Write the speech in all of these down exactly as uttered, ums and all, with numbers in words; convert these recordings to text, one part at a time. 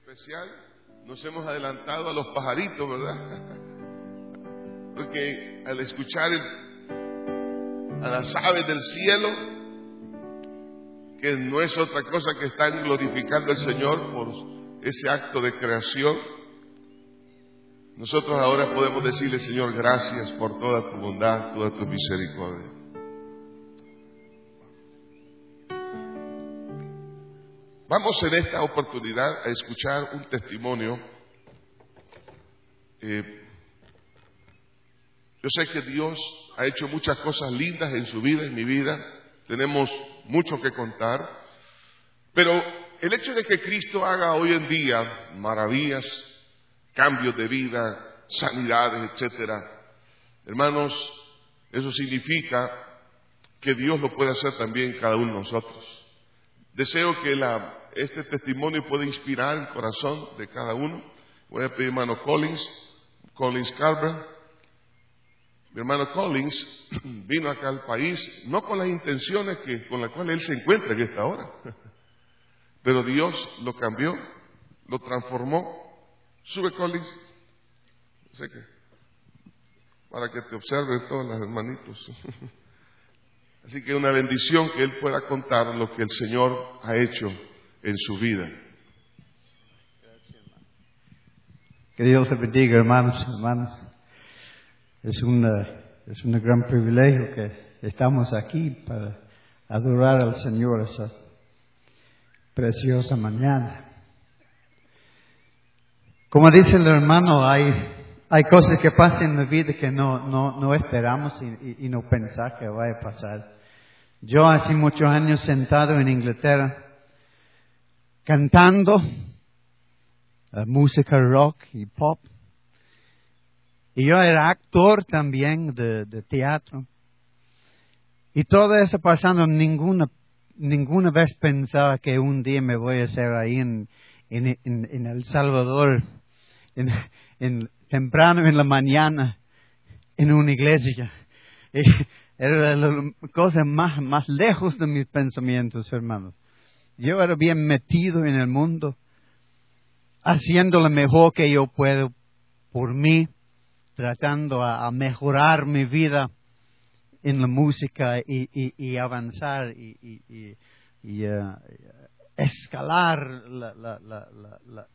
especial. Nos hemos adelantado a los pajaritos, ¿verdad? Porque al escuchar el, a las aves del cielo, que no es otra cosa que están glorificando al Señor por ese acto de creación, nosotros ahora podemos decirle: Señor, gracias por toda tu bondad, toda tu misericordia. Vamos en esta oportunidad a escuchar un testimonio. Eh, yo sé que Dios ha hecho muchas cosas lindas en su vida, en mi vida. Tenemos mucho que contar. Pero el hecho de que Cristo haga hoy en día maravillas, cambios de vida, sanidades, etcétera, hermanos, eso significa que Dios lo puede hacer también en cada uno de nosotros. Deseo que la, este testimonio pueda inspirar el corazón de cada uno. Voy a pedir, hermano Collins, Collins Carver. Mi hermano Collins vino acá al país no con las intenciones que, con las cuales él se encuentra en esta hora, pero Dios lo cambió, lo transformó. Sube, Collins, sé que para que te observen todos los hermanitos. Así que una bendición que él pueda contar lo que el Señor ha hecho en su vida. Que Dios te bendiga, hermanos, hermanas. Es un, es un gran privilegio que estamos aquí para adorar al Señor esa preciosa mañana. Como dice el hermano, hay, hay cosas que pasan en la vida que no, no, no esperamos y, y, y no pensar que vaya a pasar. Yo hace muchos años sentado en Inglaterra, cantando uh, música rock y pop. Y yo era actor también de, de teatro. Y todo eso pasando, ninguna, ninguna vez pensaba que un día me voy a hacer ahí en, en, en, en El Salvador, en, en, temprano en la mañana, en una iglesia. Y era la cosa más, más lejos de mis pensamientos, hermanos. Yo era bien metido en el mundo, haciendo lo mejor que yo puedo por mí, tratando a, a mejorar mi vida en la música y, y, y avanzar y, y, y, y uh, escalar la, la, la, la, la,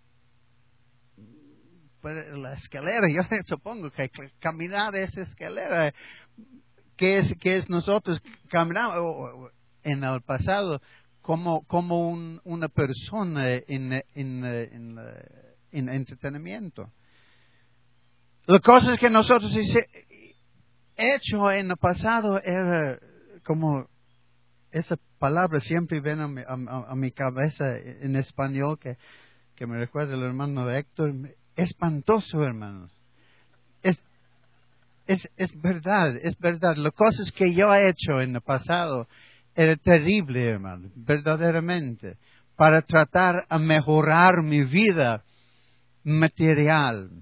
la escalera. Yo supongo que caminar esa escalera que es, que es nosotros caminamos en el pasado como, como un, una persona en, en, en, en entretenimiento. Las cosas que nosotros hemos hecho en el pasado era como, esa palabra siempre viene a mi, a, a mi cabeza en español que, que me recuerda el hermano Héctor. Espantoso, hermanos. Es, es, es verdad, es verdad. Las cosas que yo he hecho en el pasado era terrible, hermano, verdaderamente, para tratar a mejorar mi vida material.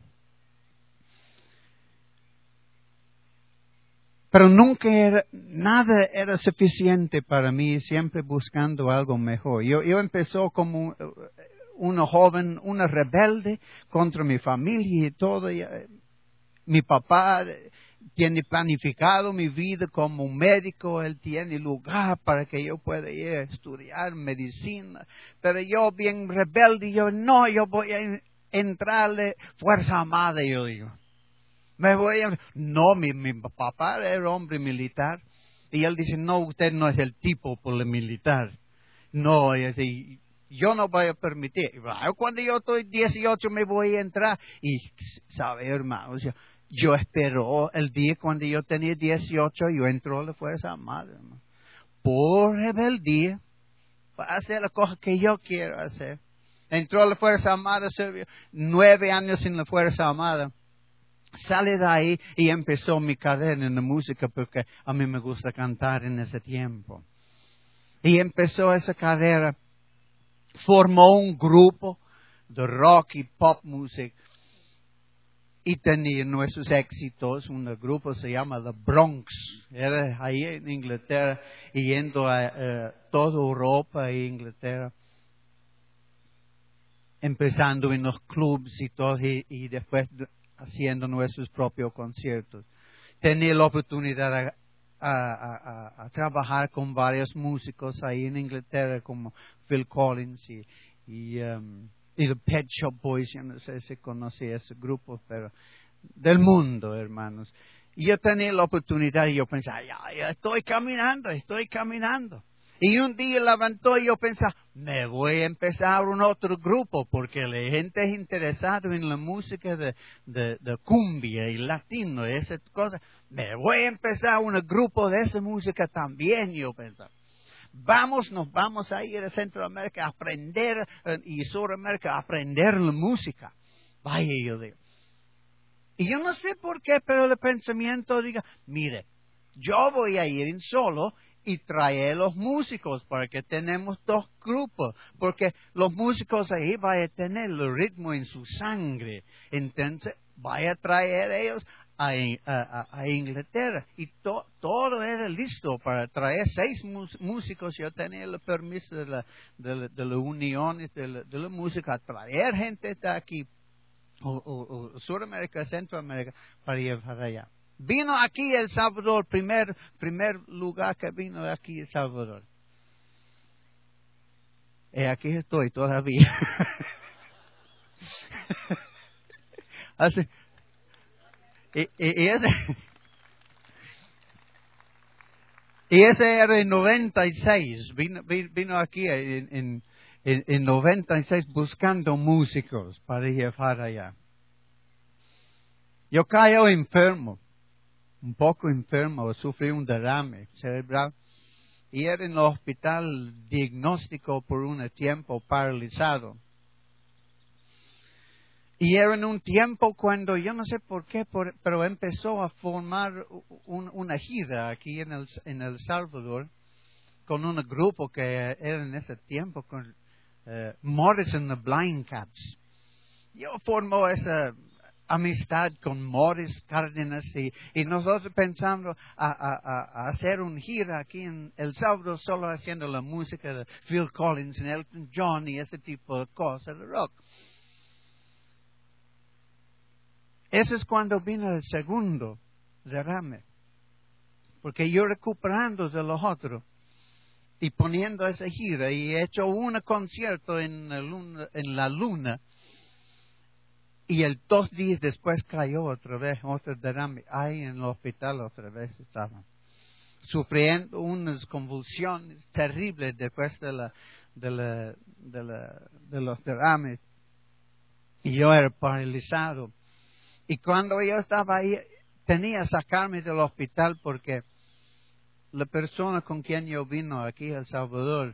Pero nunca era, nada era suficiente para mí, siempre buscando algo mejor. Yo, yo empezó como una joven, una rebelde contra mi familia y todo. Y, uh, mi papá tiene planificado mi vida como un médico, él tiene lugar para que yo pueda ir a estudiar medicina. Pero yo bien rebelde, yo no, yo voy a entrarle Fuerza Armada, yo digo. Me voy a... No, mi, mi papá era hombre militar. Y él dice, no, usted no es el tipo por el militar. No, y así, yo no voy a permitir. Cuando yo estoy dieciocho me voy a entrar. Y, ¿sabe, hermano? O sea, yo espero el día cuando yo tenía dieciocho, yo entró a la Fuerza Armada, hermano. Por rebeldía, para hacer las cosas que yo quiero hacer. Entró a la Fuerza Armada, sirvió nueve años en la Fuerza Armada. Sale de ahí y empezó mi carrera en la música porque a mí me gusta cantar en ese tiempo. Y empezó esa carrera, formó un grupo de rock y pop music y tenía nuestros éxitos. Un grupo se llama The Bronx, era ahí en Inglaterra y yendo a uh, toda Europa e Inglaterra. empezando en los clubs y todo, y, y después haciendo nuestros propios conciertos. Tenía la oportunidad a, a, a, a trabajar con varios músicos ahí en Inglaterra, como Phil Collins y, y, um, y The Pet Shop Boys. Yo no sé si conocí ese grupo, pero del mundo, hermanos. Y yo tenía la oportunidad y yo pensaba, ya, ya estoy caminando, estoy caminando. Y un día levantó y yo pensaba, me voy a empezar un otro grupo porque la gente es interesada en la música de, de, de cumbia y latino y esas cosas. Me voy a empezar un grupo de esa música también, yo pensaba. Vamos, nos vamos a ir a Centroamérica a aprender eh, y Sudamérica a aprender la música. Vaya, yo digo. Y yo no sé por qué, pero el pensamiento diga, mire, yo voy a ir en solo y traer los músicos, porque tenemos dos grupos, porque los músicos ahí van a tener el ritmo en su sangre, entonces vaya a traer ellos a, a, a Inglaterra, y to, todo era listo para traer seis músicos. Yo tenía el permiso de la, de la, de la unión de la, de la música, traer gente de aquí, o, o, o Sudamérica, Centroamérica, para ir para allá. Vino aquí El Salvador, primer, primer lugar que vino aquí El Salvador. Y aquí estoy todavía. Así, y, y, y, ese, y ese era en noventa y seis. Vino, vino aquí en, en, en, en noventa y seis buscando músicos para ir para allá. Yo caí enfermo. Un poco enfermo, sufrí un derrame cerebral y era en el hospital diagnóstico por un tiempo paralizado. Y era en un tiempo cuando, yo no sé por qué, por, pero empezó a formar un, una gira aquí en el, en El Salvador con un grupo que era en ese tiempo con uh, Morris and the Blind Cats. Yo formó esa amistad con Morris Cárdenas y, y nosotros pensando a, a, a hacer un gira aquí en El Salvador solo haciendo la música de Phil Collins, Elton John y ese tipo de cosas de rock. Ese es cuando vino el segundo derrame, porque yo recuperando de los otros y poniendo esa gira y he hecho un concierto en la luna, en la luna. Y el dos días después cayó otra vez, otro derrame. Ahí en el hospital otra vez estaban sufriendo unas convulsiones terribles después de, la, de, la, de, la, de los derrames. Y yo era paralizado. Y cuando yo estaba ahí, tenía que sacarme del hospital porque la persona con quien yo vino aquí a El Salvador,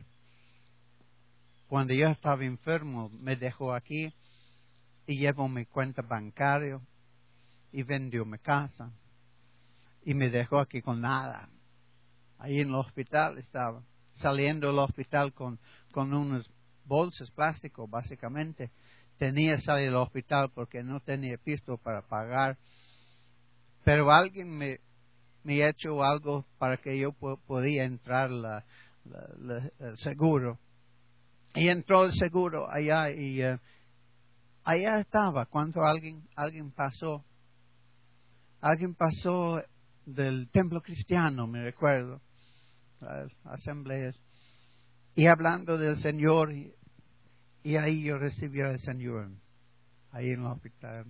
cuando yo estaba enfermo, me dejó aquí. Y llevo mi cuenta bancaria y vendió mi casa. Y me dejó aquí con nada. Ahí en el hospital estaba. Saliendo del hospital con, con unas bolsas plásticos, básicamente. Tenía que salir del hospital porque no tenía pisto para pagar. Pero alguien me, me ha hecho algo para que yo po- podía entrar la, la, la, el seguro. Y entró el seguro allá y... Uh, Allá estaba cuando alguien, alguien pasó, alguien pasó del templo cristiano, me recuerdo, las asambleas, y hablando del Señor, y, y ahí yo recibí al Señor, ahí en el hospital.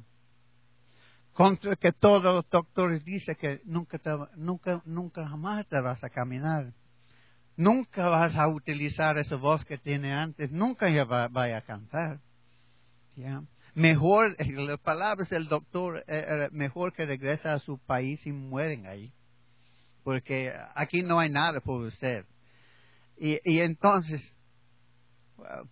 Contra que todos los doctores dicen que nunca, te, nunca, nunca jamás te vas a caminar, nunca vas a utilizar esa voz que tiene antes, nunca ya va, vaya a cantar. Yeah. Mejor, las palabras del doctor, eh, mejor que regrese a su país y mueren ahí. Porque aquí no hay nada por usted. Y, y entonces, well,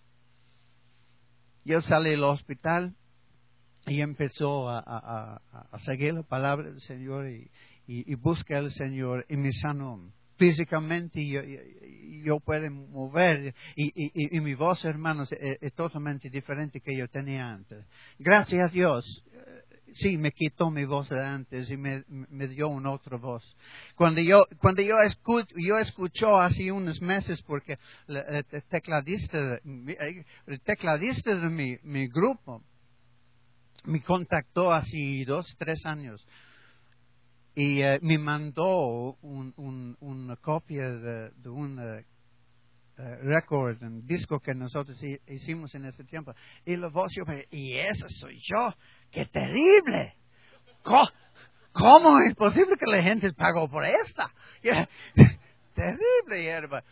yo salí del hospital y empezó a, a, a, a seguir la palabra del Señor y, y, y busqué al Señor y me sanó. Físicamente yo, yo, yo puedo mover y, y, y mi voz, hermanos, es, es totalmente diferente que yo tenía antes. Gracias a Dios, sí, me quitó mi voz de antes y me, me dio una otra voz. Cuando yo, cuando yo escucho, yo escucho hace unos meses porque el, el tecladista, el tecladista de mi, mi grupo me contactó hace dos, tres años y uh, me mandó un, un, una copia de, de un uh, uh, record, un disco que nosotros hicimos en ese tiempo. Y la voz, yo, y esa soy yo. ¡Qué terrible! ¿Cómo, ¿Cómo es posible que la gente pagó por esta? Yeah. Terrible, hierba.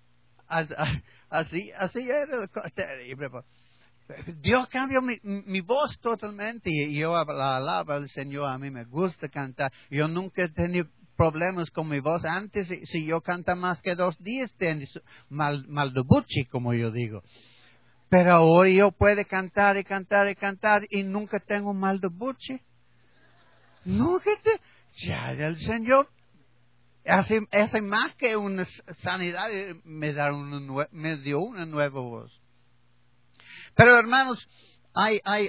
Así, así era terrible. Dios cambió mi, mi voz totalmente y yo la alaba al Señor. A mí me gusta cantar. Yo nunca he tenido problemas con mi voz. Antes, si yo canta más que dos días, tengo mal, mal de buchi, como yo digo. Pero ahora yo puedo cantar y cantar y cantar y nunca tengo mal de buche. Nunca te... Ya el Señor hace, hace más que una sanidad, me, da una, me dio una nueva voz. Pero hermanos, hay, hay,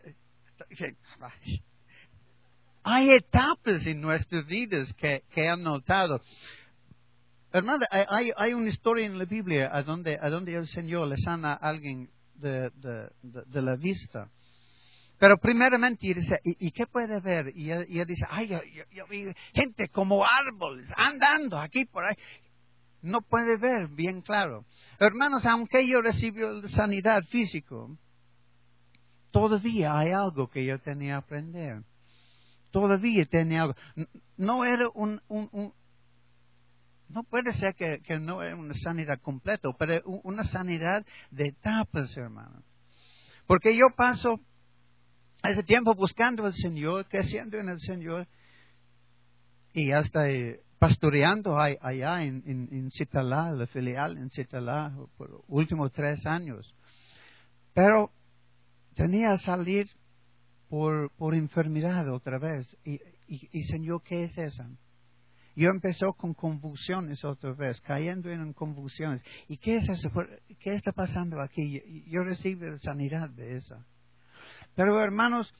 hay etapas en nuestras vidas que, que he notado. Hermano, hay, hay una historia en la Biblia a donde, a donde el Señor le sana a alguien de, de, de, de la vista. Pero primeramente él dice, ¿y, y qué puede ver? Y él, y él dice, ay, yo, yo, yo vi gente como árboles andando aquí por ahí. No puede ver bien claro. Hermanos, aunque yo recibí sanidad física, todavía hay algo que yo tenía que aprender. Todavía tenía algo. No era un... un, un No puede ser que, que no es una sanidad completa, pero una sanidad de etapas, hermano. Porque yo paso ese tiempo buscando al Señor, creciendo en el Señor, y hasta eh, pastoreando allá en, en, en Citalá, la filial en Citalá, por los últimos tres años. Pero tenía que salir por, por enfermedad otra vez. Y, y, y Señor, ¿qué es esa? Yo empezó con convulsiones otra vez, cayendo en convulsiones. ¿Y qué es eso? ¿Qué está pasando aquí? Yo recibí sanidad de esa. Pero hermanos,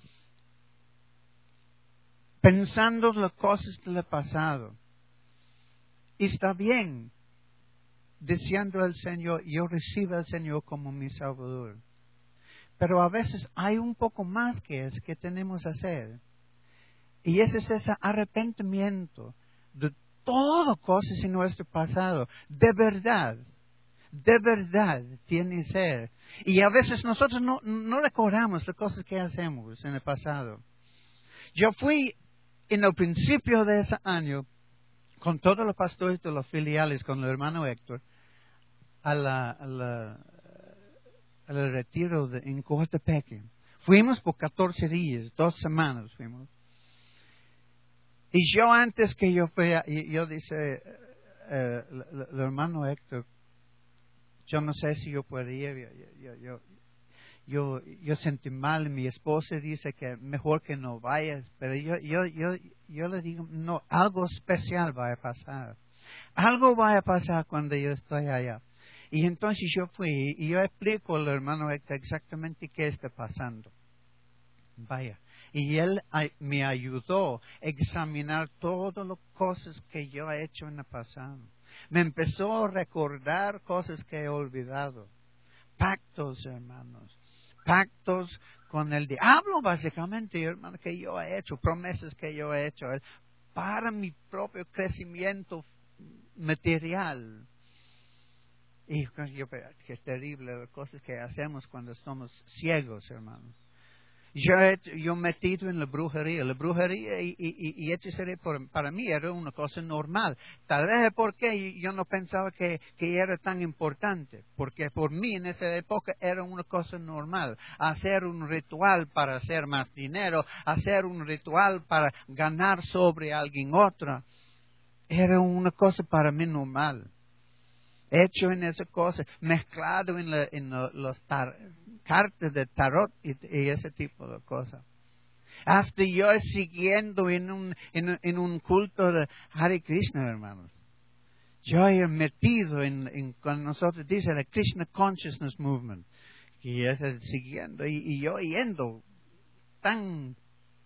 pensando las cosas del pasado, está bien, diciendo al Señor, yo recibo al Señor como mi Salvador. Pero a veces hay un poco más que es que tenemos que hacer. Y ese es ese arrepentimiento de todo cosas en nuestro pasado, de verdad, de verdad tiene que ser. Y a veces nosotros no, no recordamos las cosas que hacemos en el pasado. Yo fui en el principio de ese año, con todos los pastores de los filiales, con el hermano Héctor, a la, a la, al retiro de, en Coatepeque. Fuimos por catorce días, dos semanas fuimos. Y yo antes que yo fui, yo dice, eh, el, el hermano Héctor, yo no sé si yo puedo ir, yo, yo, yo, yo, yo sentí mal, mi esposa dice que mejor que no vayas, pero yo, yo, yo, yo le digo, no, algo especial va a pasar, algo va a pasar cuando yo estoy allá. Y entonces yo fui y yo explico al hermano Héctor exactamente qué está pasando. Vaya. Y él me ayudó a examinar todas las cosas que yo he hecho en el pasado. Me empezó a recordar cosas que he olvidado. Pactos, hermanos. Pactos con el diablo, básicamente, hermano, que yo he hecho. Promesas que yo he hecho. Para mi propio crecimiento material. Y yo, qué terrible las cosas que hacemos cuando somos ciegos, hermanos. Yo he yo metido en la brujería. La brujería y, y, y hechicería por, para mí era una cosa normal. Tal vez es porque yo no pensaba que, que era tan importante. Porque por mí en esa época era una cosa normal. Hacer un ritual para hacer más dinero. Hacer un ritual para ganar sobre alguien otro. Era una cosa para mí normal. Hecho en esa cosa. Mezclado en, la, en la, los tar, cartas de tarot y, y ese tipo de cosas. Hasta yo siguiendo en un, en, en un culto de Hare Krishna, hermanos. Yo he metido en, en cuando nosotros dice el Krishna Consciousness Movement. Y es siguiendo. Y, y yo yendo tan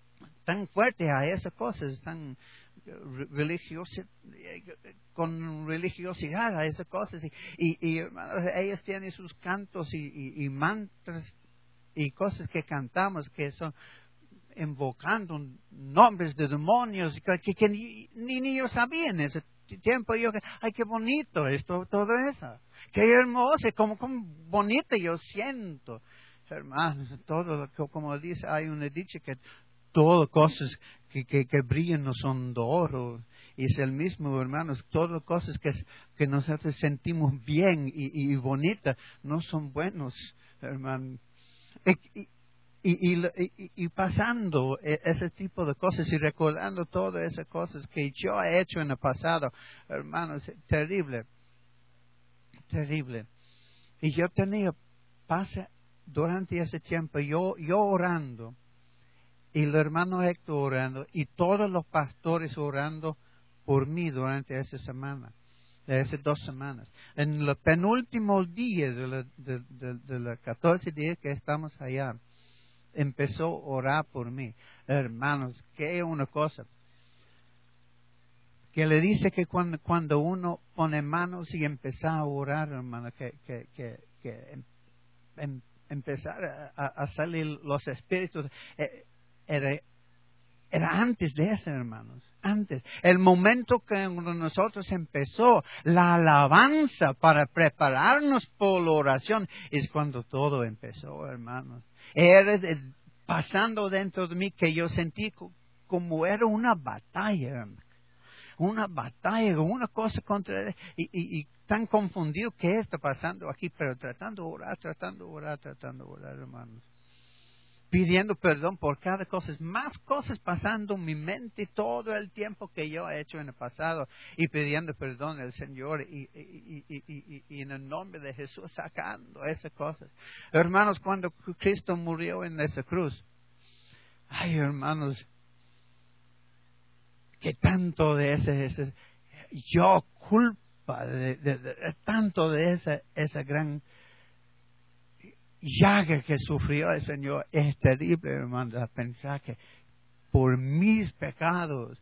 tan fuertes a esas cosas, tan religiosi con religiosidad a esas cosas. Y, y, y hermanos, ellos tienen sus cantos y, y, y mantras y cosas que cantamos que son invocando nombres de demonios que, que, que ni, ni, ni yo sabía en ese tiempo. Yo que, ay, qué bonito esto, todo eso. Qué hermoso, como, como bonito yo siento. Hermanos, todo, como dice, hay una dicha que todas cosas que, que, que brillan no son de oro. Y es el mismo, hermanos, todas cosas que, que nosotros sentimos bien y, y bonitas no son buenos, hermanos. Y, y, y, y, y pasando ese tipo de cosas y recordando todas esas cosas que yo he hecho en el pasado, hermanos, terrible, terrible. Y yo tenía paz durante ese tiempo, yo, yo orando, y el hermano Héctor orando, y todos los pastores orando por mí durante esa semana, de esas dos semanas. En el penúltimo día de los de, de, de la catorce días que estamos allá, empezó a orar por mí. Hermanos, que una cosa, que le dice que cuando, cuando uno pone manos y empieza a orar, hermano, que, que, que, que em, em, empezar a, a salir los espíritus, eh, era, era antes de eso, hermanos, antes. El momento que nosotros empezó la alabanza para prepararnos por la oración es cuando todo empezó, hermanos. Era pasando dentro de mí que yo sentí como era una batalla, hermanos. Una batalla, una cosa contra él, y, y, y tan confundido que está pasando aquí, pero tratando de orar, tratando de orar, tratando de orar, hermanos. Pidiendo perdón por cada cosa, más cosas pasando en mi mente todo el tiempo que yo he hecho en el pasado, y pidiendo perdón al Señor, y, y, y, y, y en el nombre de Jesús sacando esas cosas. Hermanos, cuando Cristo murió en esa cruz, ay, hermanos, que tanto de ese, ese yo culpa de, de, de, de tanto de esa, esa gran llaga que sufrió el Señor. Es terrible, hermano, pensar que por mis pecados,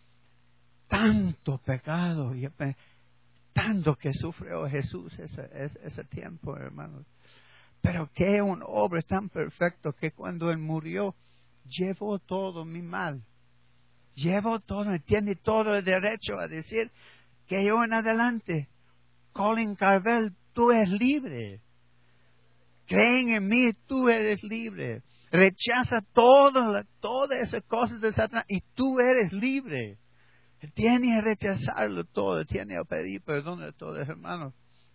tanto pecado, y tanto que sufrió Jesús ese, ese, ese tiempo, hermanos. Pero que una obra tan perfecta que cuando Él murió, llevó todo mi mal. Llevo todo, tiene todo el derecho a decir que yo en adelante, Colin Carvel, tú eres libre. Creen en mí, tú eres libre. Rechaza todo, todas esas cosas de Satanás y tú eres libre. Tiene que rechazarlo todo, tiene que pedir perdón a todos, hermanos.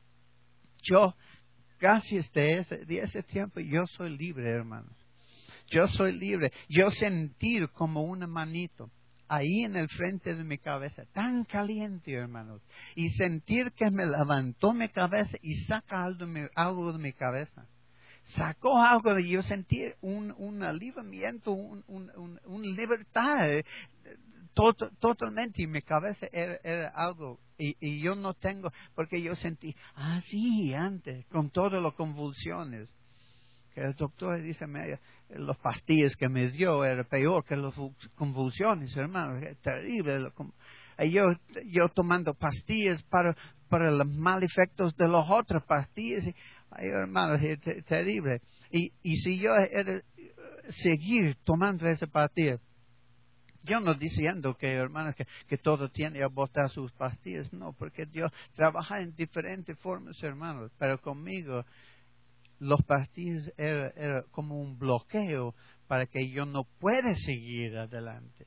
Yo, gracias de ese, de ese tiempo, yo soy libre, hermanos. Yo soy libre. Yo sentir como una manito ahí en el frente de mi cabeza, tan caliente, hermanos, y sentir que me levantó mi cabeza y saca algo de mi, algo de mi cabeza. Sacó algo y yo sentí un, un aliviamiento, un, un, un, un libertad eh, to, totalmente, y mi cabeza era, era algo, y, y yo no tengo, porque yo sentí, ah, sí, antes, con todas las convulsiones. Que el doctor dice, las pastillas que me dio era peor que las convulsiones, hermano, es terrible. Yo, yo tomando pastillas para, para los mal efectos de las otras pastillas, ay, hermano, es terrible. Y, y si yo era seguir tomando esa pastilla, yo no diciendo que, hermano, que, que todo tiene que botar sus pastillas, no, porque Dios trabaja en diferentes formas, hermanos, pero conmigo, los pastillas era, era como un bloqueo para que yo no pueda seguir adelante.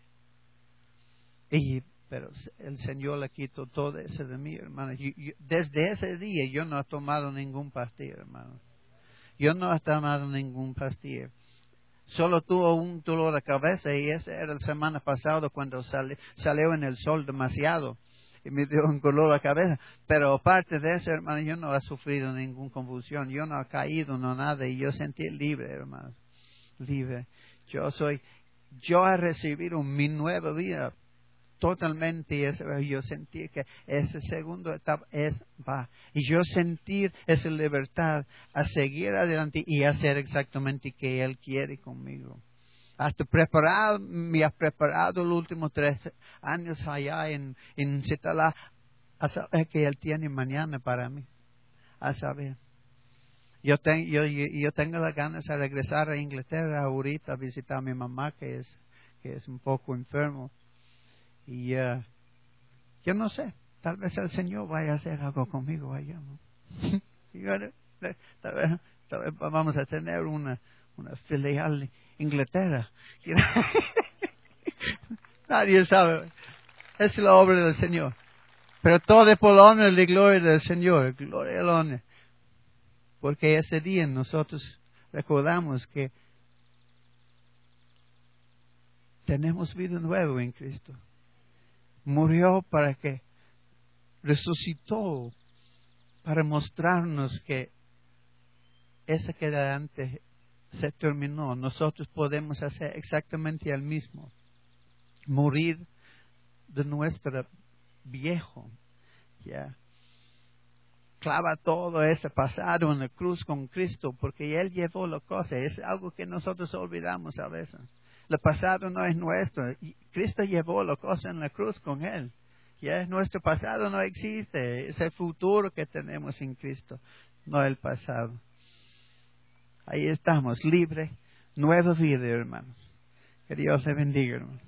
Y, pero el Señor le quitó todo eso de mí, hermano. Yo, yo, desde ese día yo no he tomado ningún pastilla, hermano. Yo no he tomado ningún pastilla. Solo tuve un dolor de cabeza y ese era la semana pasada cuando sale, salió en el sol demasiado. Y me dio un dolor de cabeza. Pero aparte de eso, hermano, yo no he sufrido ninguna convulsión. Yo no he caído, no nada. Y yo sentí libre, hermano. Libre. Yo soy, yo he recibido mi nueva vida totalmente. Y yo sentí que esa segunda etapa es va. Y yo sentí esa libertad a seguir adelante y hacer exactamente lo que Él quiere conmigo. Hasta preparado, me has preparado los últimos tres años allá en, en Citalá, a saber que Él tiene mañana para mí. A saber. Yo, ten, yo, yo, yo tengo las ganas de regresar a Inglaterra ahorita a visitar a mi mamá, que es, que es un poco enfermo. Y uh, yo no sé, tal vez el Señor vaya a hacer algo conmigo allá, ¿no? tal, vez, tal vez vamos a tener una, una filial en Inglaterra. Nadie sabe. Es la obra del Señor. Pero todo es por la honra y la gloria del Señor. Gloria al honor. Porque ese día nosotros recordamos que tenemos vida nueva en Cristo. Murió para que resucitó para mostrarnos que esa que era antes se terminó. Nosotros podemos hacer exactamente el mismo. Morir de nuestro viejo. Ya. Yeah. Clava todo ese pasado en la cruz con Cristo, porque Él llevó la cosa. Es algo que nosotros olvidamos a veces. El pasado no es nuestro. Cristo llevó la cosa en la cruz con Él. Ya, nuestro pasado no existe. Es el futuro que tenemos en Cristo, no el pasado. Ahí estamos, libres, nueva vida, hermanos. Que Dios le bendiga, hermanos.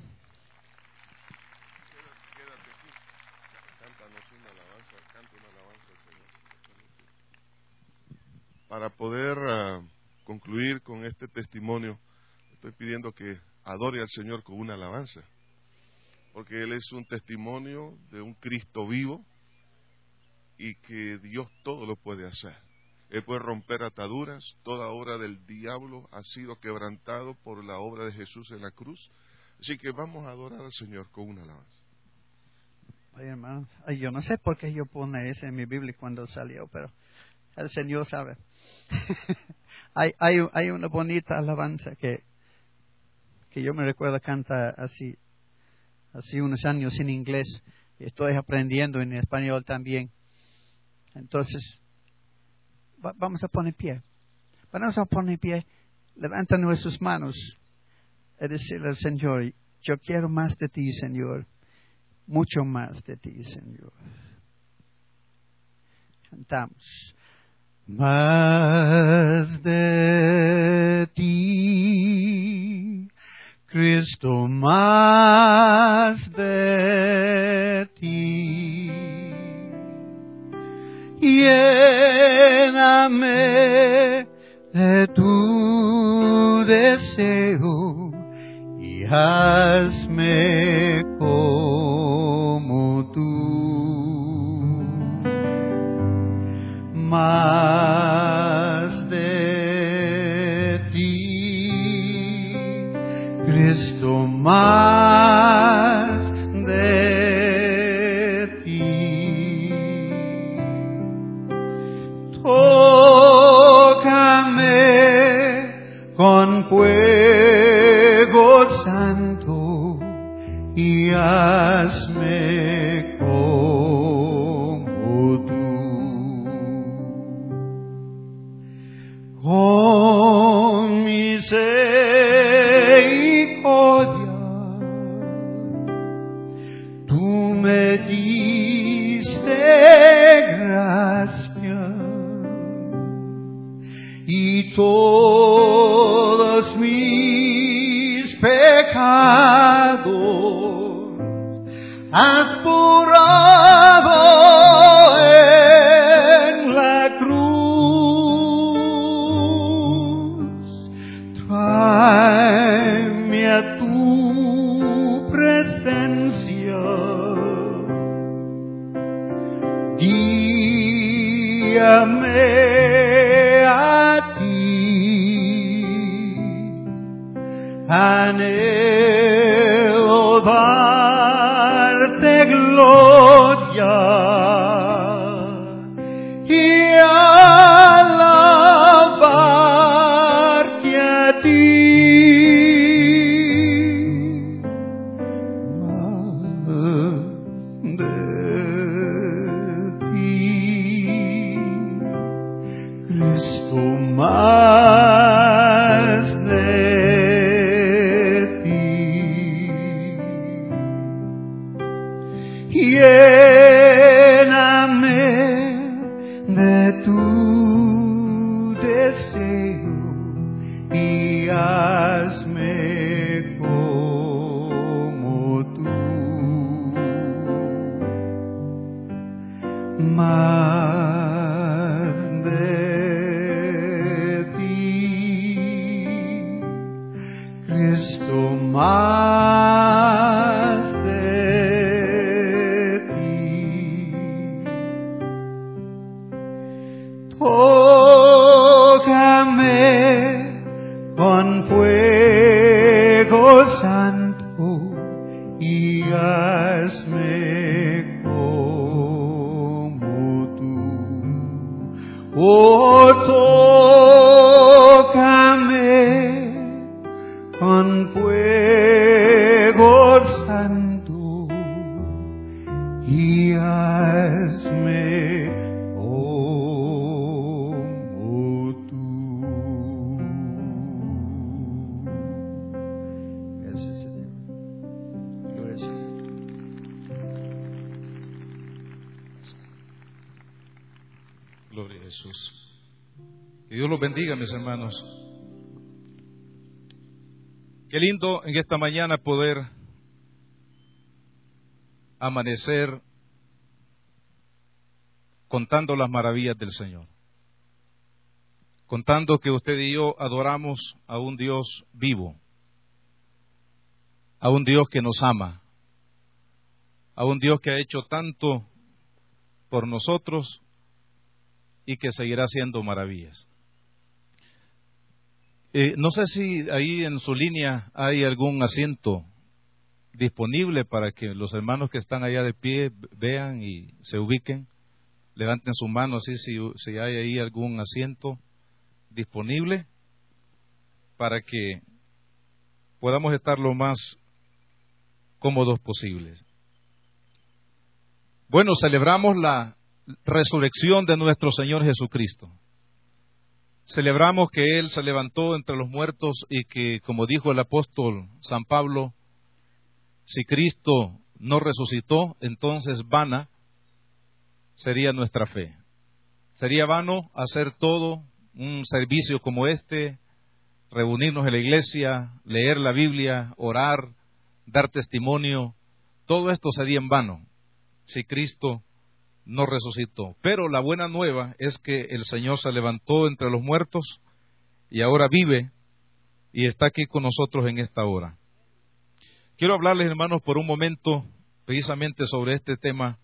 Para poder uh, concluir con este testimonio, estoy pidiendo que adore al Señor con una alabanza, porque Él es un testimonio de un Cristo vivo y que Dios todo lo puede hacer. Él puede romper ataduras, toda obra del diablo ha sido quebrantado por la obra de Jesús en la cruz. Así que vamos a adorar al Señor con una alabanza. Ay, hermanos, ay, yo no sé por qué yo pone ese en mi Biblia cuando salió, pero el Señor sabe. hay, hay, hay una bonita alabanza que, que yo me recuerdo cantar así, así unos años en inglés. Y estoy aprendiendo en español también. Entonces, va, vamos a poner pie. Vamos a poner pie. Levanta nuestras manos y decirle al Señor, yo quiero más de ti, Señor. Mucho más de ti, Señor. Cantamos. Más de ti, Cristo, más de ti. Lléname de tu deseo y hazme como tú. Más de ti, Cristo, más de ti. Tócame con fuego santo y hazme como tú. Con misericordia, tú me diste gracia y todos mis pecados has borrado en la cruz. Tráeme a tu presencia, guíame a ti, anhelo darte gloria y alabarte a ti. Más de con fuego santo y hazme como tú. Oh, tócame con fuego santo y hazme como tú. Gracias, Señor. Gloria al Señor. Gloria a Jesús. Que Dios los bendiga, mis hermanos. Qué lindo en esta mañana poder amanecer contando las maravillas del Señor. Contando que usted y yo adoramos a un Dios vivo, a un Dios que nos ama, a un Dios que ha hecho tanto por nosotros y que seguirá haciendo maravillas. Eh, no sé si ahí en su línea hay algún asiento disponible para que los hermanos que están allá de pie vean y se ubiquen. Levanten su mano así si, si hay ahí algún asiento disponible para que podamos estar lo más cómodos posibles. Bueno, celebramos la resurrección de nuestro Señor Jesucristo. Celebramos que Él se levantó entre los muertos y que, como dijo el apóstol San Pablo, si Cristo no resucitó, entonces vana sería nuestra fe. Sería vano hacer todo un servicio como este, reunirnos en la iglesia, leer la Biblia, orar, dar testimonio. Todo esto sería en vano si Cristo no resucitó. Pero la buena nueva es que el Señor se levantó entre los muertos y ahora vive y está aquí con nosotros en esta hora. Quiero hablarles, hermanos, por un momento precisamente sobre este tema: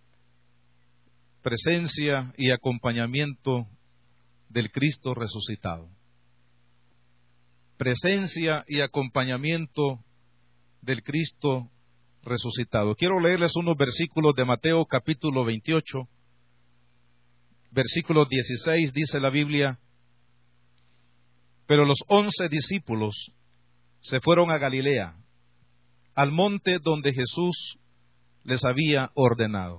presencia y acompañamiento del Cristo resucitado. Presencia y acompañamiento del Cristo resucitado. Quiero leerles unos versículos de Mateo capítulo veintiocho, versículo dieciséis, dice la Biblia: pero los once discípulos se fueron a Galilea, al monte donde Jesús les había ordenado.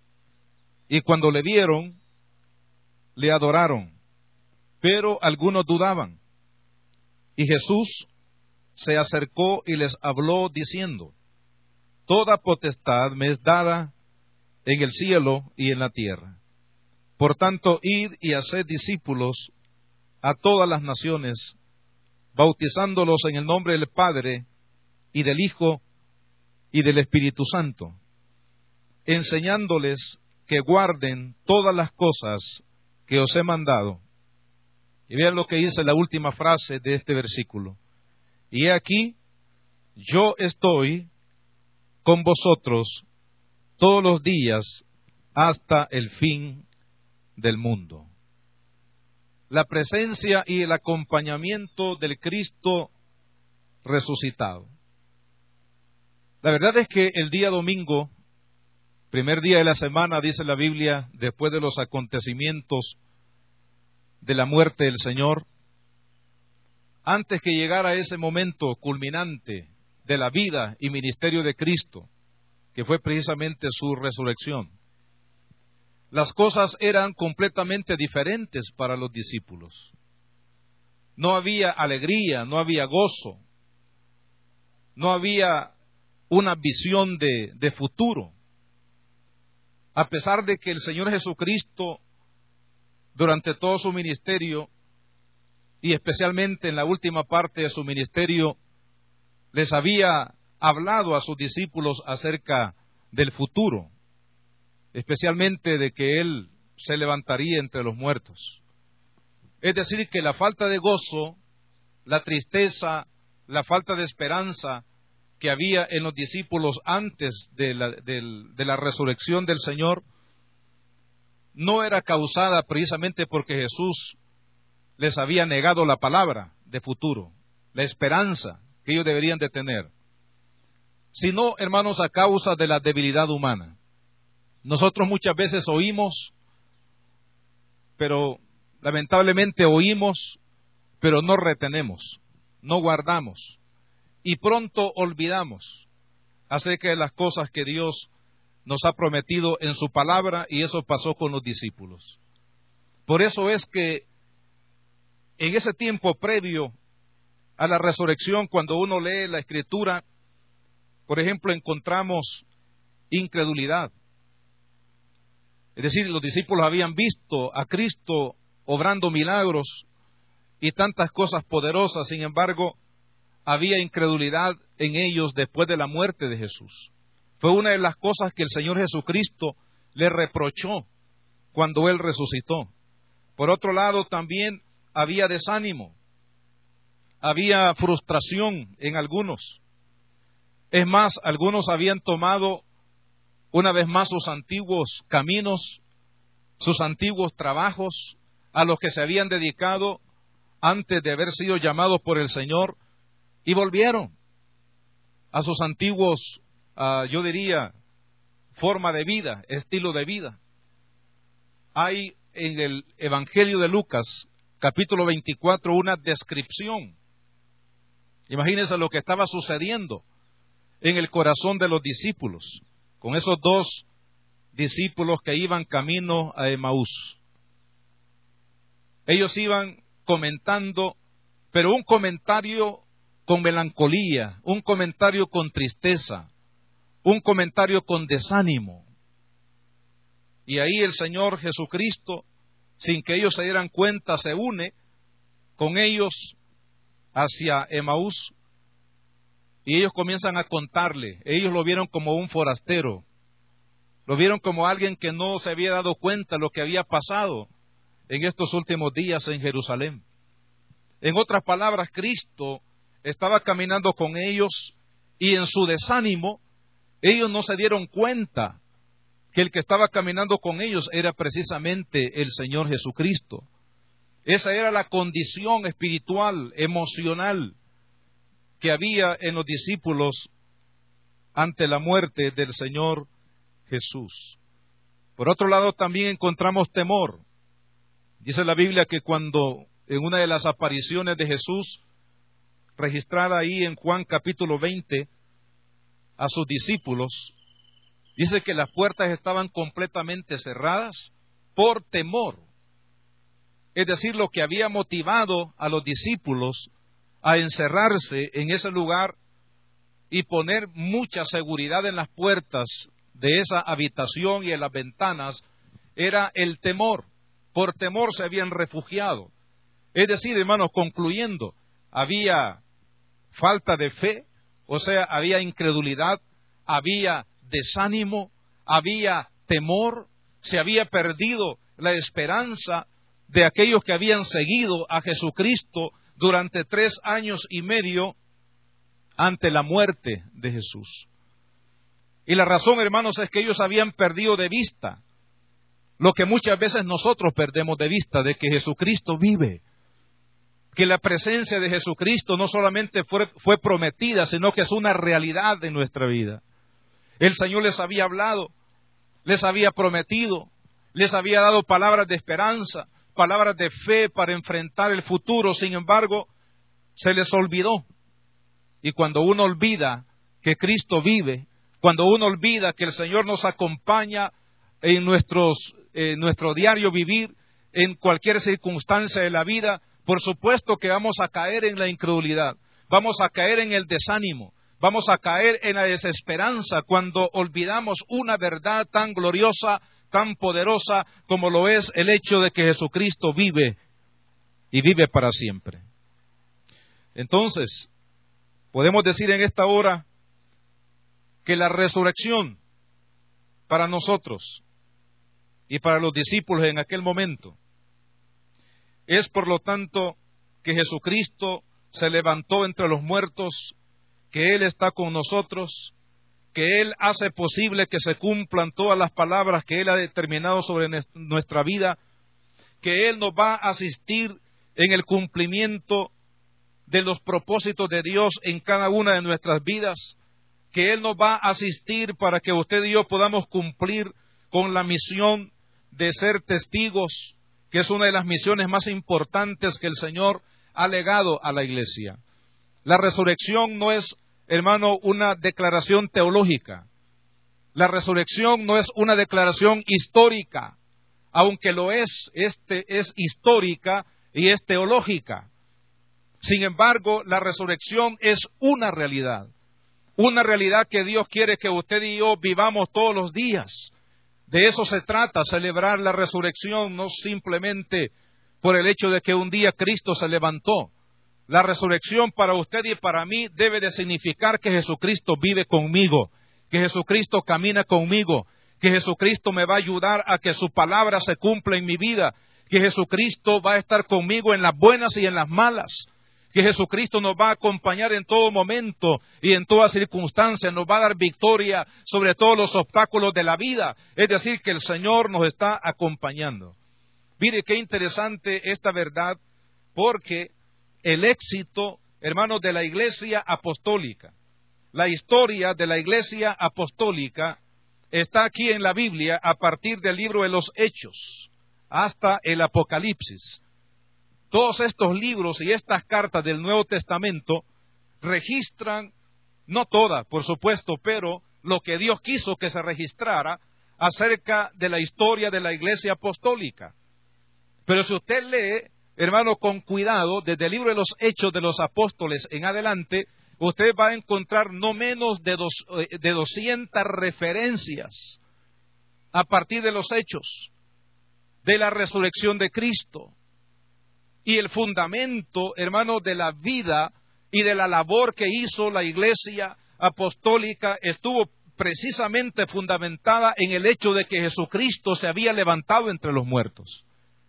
Y cuando le vieron, le adoraron, pero algunos dudaban. Y Jesús se acercó y les habló diciendo: toda potestad me es dada en el cielo y en la tierra. Por tanto, id y haced discípulos a todas las naciones, bautizándolos en el nombre del Padre, y del Hijo, y del Espíritu Santo, enseñándoles que guarden todas las cosas que os he mandado. Y vean lo que dice la última frase de este versículo: y he aquí, yo estoy con vosotros todos los días hasta el fin del mundo. La presencia y el acompañamiento del Cristo resucitado. La verdad es que el día domingo, primer día de la semana, dice la Biblia, después de los acontecimientos de la muerte del Señor, antes que llegara ese momento culminante de la vida y ministerio de Cristo, que fue precisamente su resurrección, las cosas eran completamente diferentes para los discípulos. No había alegría, no había gozo, no había una visión de, de futuro. A pesar de que el Señor Jesucristo, durante todo su ministerio, y especialmente en la última parte de su ministerio, les había hablado a sus discípulos acerca del futuro, especialmente de que Él se levantaría entre los muertos. Es decir, que la falta de gozo, la tristeza, la falta de esperanza que había en los discípulos antes de la, de, de la resurrección del Señor, no era causada precisamente porque Jesús les había negado la palabra de futuro, la esperanza que ellos deberían de tener, sino, hermanos, a causa de la debilidad humana. Nosotros muchas veces oímos, pero lamentablemente oímos, pero no retenemos, no guardamos, y pronto olvidamos acerca de las cosas que Dios nos ha prometido en su palabra, y eso pasó con los discípulos. Por eso es que en ese tiempo previo a la resurrección, cuando uno lee la Escritura, por ejemplo, encontramos incredulidad. Es decir, los discípulos habían visto a Cristo obrando milagros y tantas cosas poderosas, sin embargo, había incredulidad en ellos después de la muerte de Jesús. Fue una de las cosas que el Señor Jesucristo le reprochó cuando Él resucitó. Por otro lado, también había desánimo, había frustración en algunos. Es más, algunos habían tomado una vez más sus antiguos caminos, sus antiguos trabajos, a los que se habían dedicado antes de haber sido llamados por el Señor, y volvieron a sus antiguos, uh, yo diría, forma de vida, estilo de vida. Hay en el Evangelio de Lucas, capítulo veinticuatro, una descripción. Imagínense lo que estaba sucediendo en el corazón de los discípulos, con esos dos discípulos que iban camino a Emaús. Ellos iban comentando, pero un comentario con melancolía, un comentario con tristeza, un comentario con desánimo. Y ahí el Señor Jesucristo, sin que ellos se dieran cuenta, se une con ellos hacia Emaús, y ellos comienzan a contarle. Ellos lo vieron como un forastero, lo vieron como alguien que no se había dado cuenta de lo que había pasado en estos últimos días en Jerusalén. En otras palabras, Cristo estaba caminando con ellos, y en su desánimo ellos no se dieron cuenta que el que estaba caminando con ellos era precisamente el Señor Jesucristo. Esa era la condición espiritual, emocional, que había en los discípulos ante la muerte del Señor Jesús. Por otro lado, también encontramos temor. Dice la Biblia que cuando en una de las apariciones de Jesús, registrada ahí en Juan capítulo veinte, a sus discípulos, dice que las puertas estaban completamente cerradas por temor. Es decir, lo que había motivado a los discípulos a encerrarse en ese lugar y poner mucha seguridad en las puertas de esa habitación y en las ventanas era el temor. Por temor se habían refugiado. Es decir, hermanos, concluyendo, había falta de fe, o sea, había incredulidad, había desánimo, había temor, se había perdido la esperanza de aquellos que habían seguido a Jesucristo durante tres años y medio ante la muerte de Jesús. Y la razón, hermanos, es que ellos habían perdido de vista lo que muchas veces nosotros perdemos de vista, de que Jesucristo vive, que la presencia de Jesucristo no solamente fue, fue prometida, sino que es una realidad de nuestra vida. El Señor les había hablado, les había prometido, les había dado palabras de esperanza, palabras de fe para enfrentar el futuro. Sin embargo, se les olvidó. Y cuando uno olvida que Cristo vive, cuando uno olvida que el Señor nos acompaña en nuestros, en nuestro diario vivir, en cualquier circunstancia de la vida, por supuesto que vamos a caer en la incredulidad, vamos a caer en el desánimo, vamos a caer en la desesperanza cuando olvidamos una verdad tan gloriosa, tan poderosa como lo es el hecho de que Jesucristo vive y vive para siempre. Entonces, podemos decir en esta hora que la resurrección para nosotros y para los discípulos en aquel momento es, por lo tanto, que Jesucristo se levantó entre los muertos, que Él está con nosotros, que Él hace posible que se cumplan todas las palabras que Él ha determinado sobre nuestra vida, que Él nos va a asistir en el cumplimiento de los propósitos de Dios en cada una de nuestras vidas, que Él nos va a asistir para que usted y yo podamos cumplir con la misión de ser testigos, que es una de las misiones más importantes que el Señor ha legado a la iglesia. La resurrección no es, hermano, una declaración teológica. La resurrección no es una declaración histórica, aunque lo es, este es histórica y es teológica. Sin embargo, la resurrección es una realidad, una realidad que Dios quiere que usted y yo vivamos todos los días. De eso se trata, celebrar la resurrección, no simplemente por el hecho de que un día Cristo se levantó. La resurrección para usted y para mí debe de significar que Jesucristo vive conmigo, que Jesucristo camina conmigo, que Jesucristo me va a ayudar a que su palabra se cumpla en mi vida, que Jesucristo va a estar conmigo en las buenas y en las malas, que Jesucristo nos va a acompañar en todo momento y en toda circunstancia, nos va a dar victoria sobre todos los obstáculos de la vida. Es decir, que el Señor nos está acompañando. Mire qué interesante esta verdad, porque el éxito, hermanos, de la iglesia apostólica, la historia de la iglesia apostólica está aquí en la Biblia a partir del libro de los Hechos hasta el Apocalipsis. Todos estos libros y estas cartas del Nuevo Testamento registran, no todas, por supuesto, pero lo que Dios quiso que se registrara acerca de la historia de la iglesia apostólica. Pero si usted lee, hermano, con cuidado, desde el libro de los Hechos de los Apóstoles en adelante, usted va a encontrar no menos de, dos, de doscientas referencias a partir de los Hechos de la resurrección de Cristo. Y el fundamento, hermano, de la vida y de la labor que hizo la iglesia apostólica estuvo precisamente fundamentada en el hecho de que Jesucristo se había levantado entre los muertos.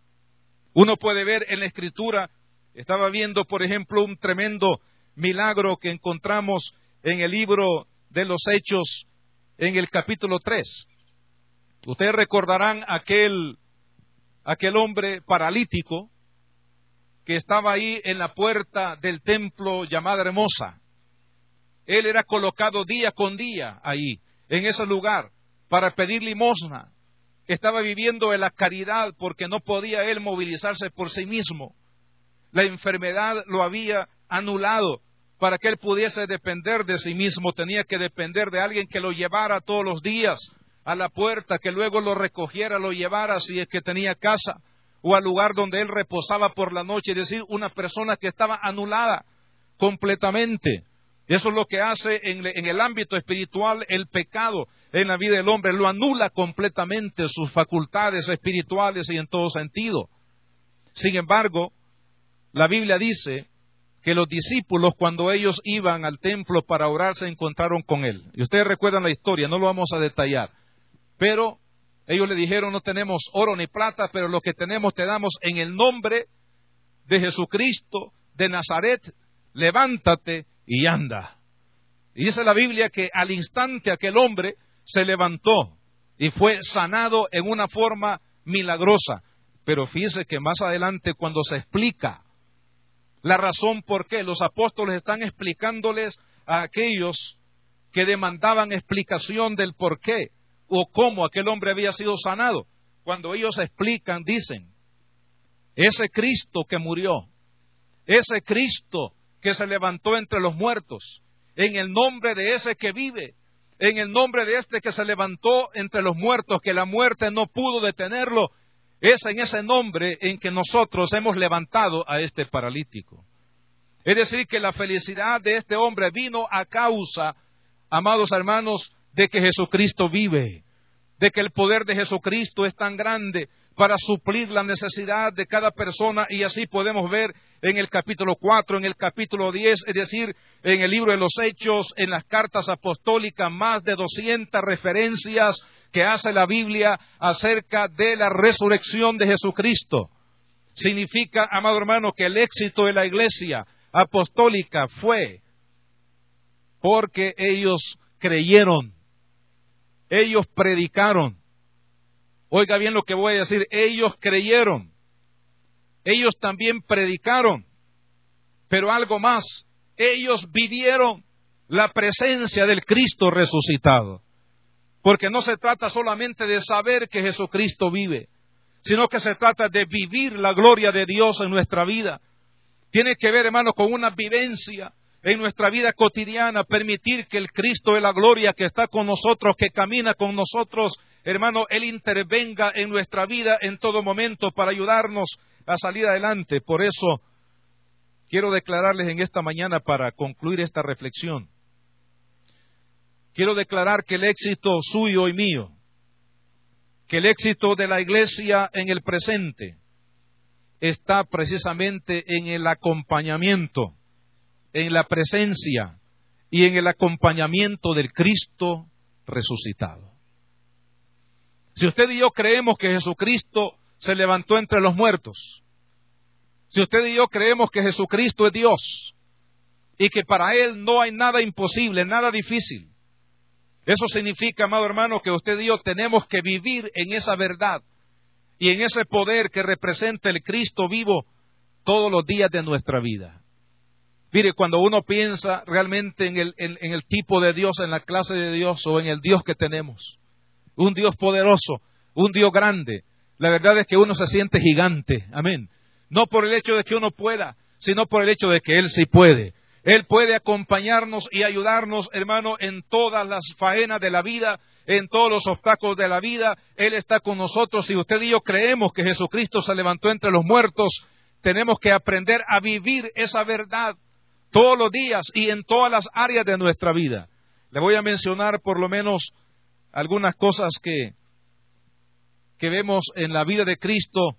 Uno puede ver en la Escritura, estaba viendo, por ejemplo, un tremendo milagro que encontramos en el libro de los Hechos, en el capítulo tres. Ustedes recordarán aquel, aquel hombre paralítico que estaba ahí en la puerta del templo llamada Hermosa. Él era colocado día con día ahí, en ese lugar, para pedir limosna. Estaba viviendo en la caridad porque no podía él movilizarse por sí mismo. La enfermedad lo había anulado. Para que él pudiese depender de sí mismo, tenía que depender de alguien que lo llevara todos los días a la puerta, que luego lo recogiera, lo llevara si es que tenía casa, o al lugar donde él reposaba por la noche, es decir, una persona que estaba anulada completamente. Eso es lo que hace en, en el ámbito espiritual el pecado en la vida del hombre, lo anula completamente sus facultades espirituales y en todo sentido. Sin embargo, la Biblia dice que los discípulos, cuando ellos iban al templo para orar, se encontraron con él. Y ustedes recuerdan la historia, no lo vamos a detallar. Pero ellos le dijeron, no tenemos oro ni plata, pero lo que tenemos te damos en el nombre de Jesucristo de Nazaret, levántate y anda. Y dice la Biblia que al instante aquel hombre se levantó y fue sanado en una forma milagrosa. Pero fíjese que más adelante, cuando se explica la razón por qué, los apóstoles están explicándoles a aquellos que demandaban explicación del por qué o cómo aquel hombre había sido sanado. Cuando ellos explican, dicen, ese Cristo que murió, ese Cristo que se levantó entre los muertos, en el nombre de ese que vive, en el nombre de este que se levantó entre los muertos, que la muerte no pudo detenerlo, es en ese nombre en que nosotros hemos levantado a este paralítico. Es decir, que la felicidad de este hombre vino a causa, amados hermanos, de que Jesucristo vive, de que el poder de Jesucristo es tan grande para suplir la necesidad de cada persona, y así podemos ver en el capítulo cuatro, en el capítulo diez, es decir, en el libro de los Hechos, en las cartas apostólicas, más de doscientas referencias que hace la Biblia acerca de la resurrección de Jesucristo. Significa, amado hermano, que el éxito de la iglesia apostólica fue porque ellos creyeron, ellos predicaron. Oiga bien lo que voy a decir, ellos creyeron ellos también predicaron, pero algo más, ellos vivieron la presencia del Cristo resucitado. Porque no se trata solamente de saber que Jesucristo vive, sino que se trata de vivir la gloria de Dios en nuestra vida. Tiene que ver, hermano, con una vivencia en nuestra vida cotidiana, permitir que el Cristo de la gloria que está con nosotros, que camina con nosotros, hermano, Él intervenga en nuestra vida en todo momento para ayudarnos a salir adelante. Por eso quiero declararles en esta mañana, para concluir esta reflexión, quiero declarar que el éxito suyo y mío, que el éxito de la iglesia en el presente, está precisamente en el acompañamiento, en la presencia y en el acompañamiento del Cristo resucitado. Si usted y yo creemos que Jesucristo se levantó entre los muertos, si usted y yo creemos que Jesucristo es Dios y que para Él no hay nada imposible, nada difícil, eso significa, amado hermano, que usted y yo tenemos que vivir en esa verdad y en ese poder que representa el Cristo vivo todos los días de nuestra vida. Mire, cuando uno piensa realmente en el, en, en el tipo de Dios, en la clase de Dios o en el Dios que tenemos, un Dios poderoso, un Dios grande, la verdad es que uno se siente gigante, amén. No por el hecho de que uno pueda, sino por el hecho de que Él sí puede. Él puede acompañarnos y ayudarnos, hermano, en todas las faenas de la vida, en todos los obstáculos de la vida. Él está con nosotros. Si usted y yo creemos que Jesucristo se levantó entre los muertos, tenemos que aprender a vivir esa verdad todos los días y en todas las áreas de nuestra vida. Le voy a mencionar por lo menos algunas cosas que, que vemos en la vida de Cristo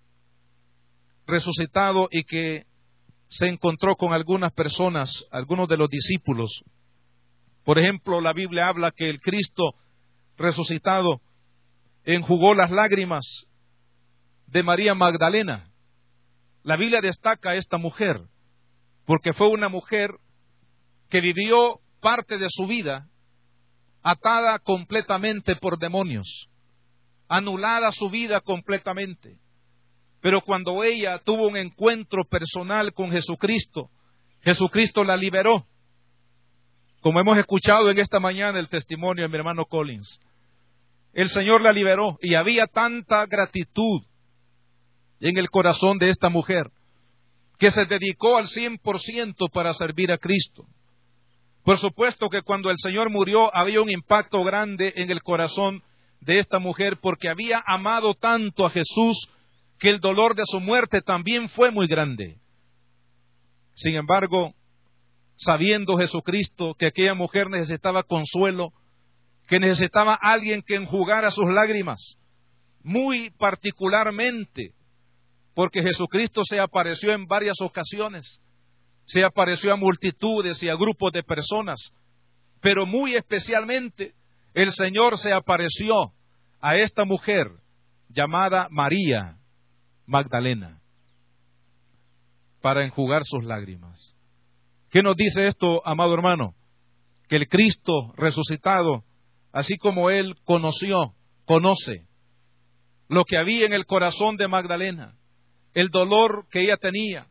resucitado y que se encontró con algunas personas, algunos de los discípulos. Por ejemplo, la Biblia habla que el Cristo resucitado enjugó las lágrimas de María Magdalena. La Biblia destaca a esta mujer, porque fue una mujer que vivió parte de su vida atada completamente por demonios, anulada su vida completamente. Pero cuando ella tuvo un encuentro personal con Jesucristo, Jesucristo la liberó. Como hemos escuchado en esta mañana el testimonio de mi hermano Collins, el Señor la liberó y había tanta gratitud en el corazón de esta mujer que se dedicó al cien por ciento para servir a Cristo. Por supuesto que cuando el Señor murió había un impacto grande en el corazón de esta mujer porque había amado tanto a Jesús que el dolor de su muerte también fue muy grande. Sin embargo, sabiendo Jesucristo que aquella mujer necesitaba consuelo, que necesitaba alguien que enjugara sus lágrimas, muy particularmente, porque Jesucristo se apareció en varias ocasiones, se apareció a multitudes y a grupos de personas, pero muy especialmente el Señor se apareció a esta mujer llamada María Magdalena para enjugar sus lágrimas. ¿Qué nos dice esto, amado hermano? Que el Cristo resucitado, así como Él conoció, conoce lo que había en el corazón de Magdalena, el dolor que ella tenía,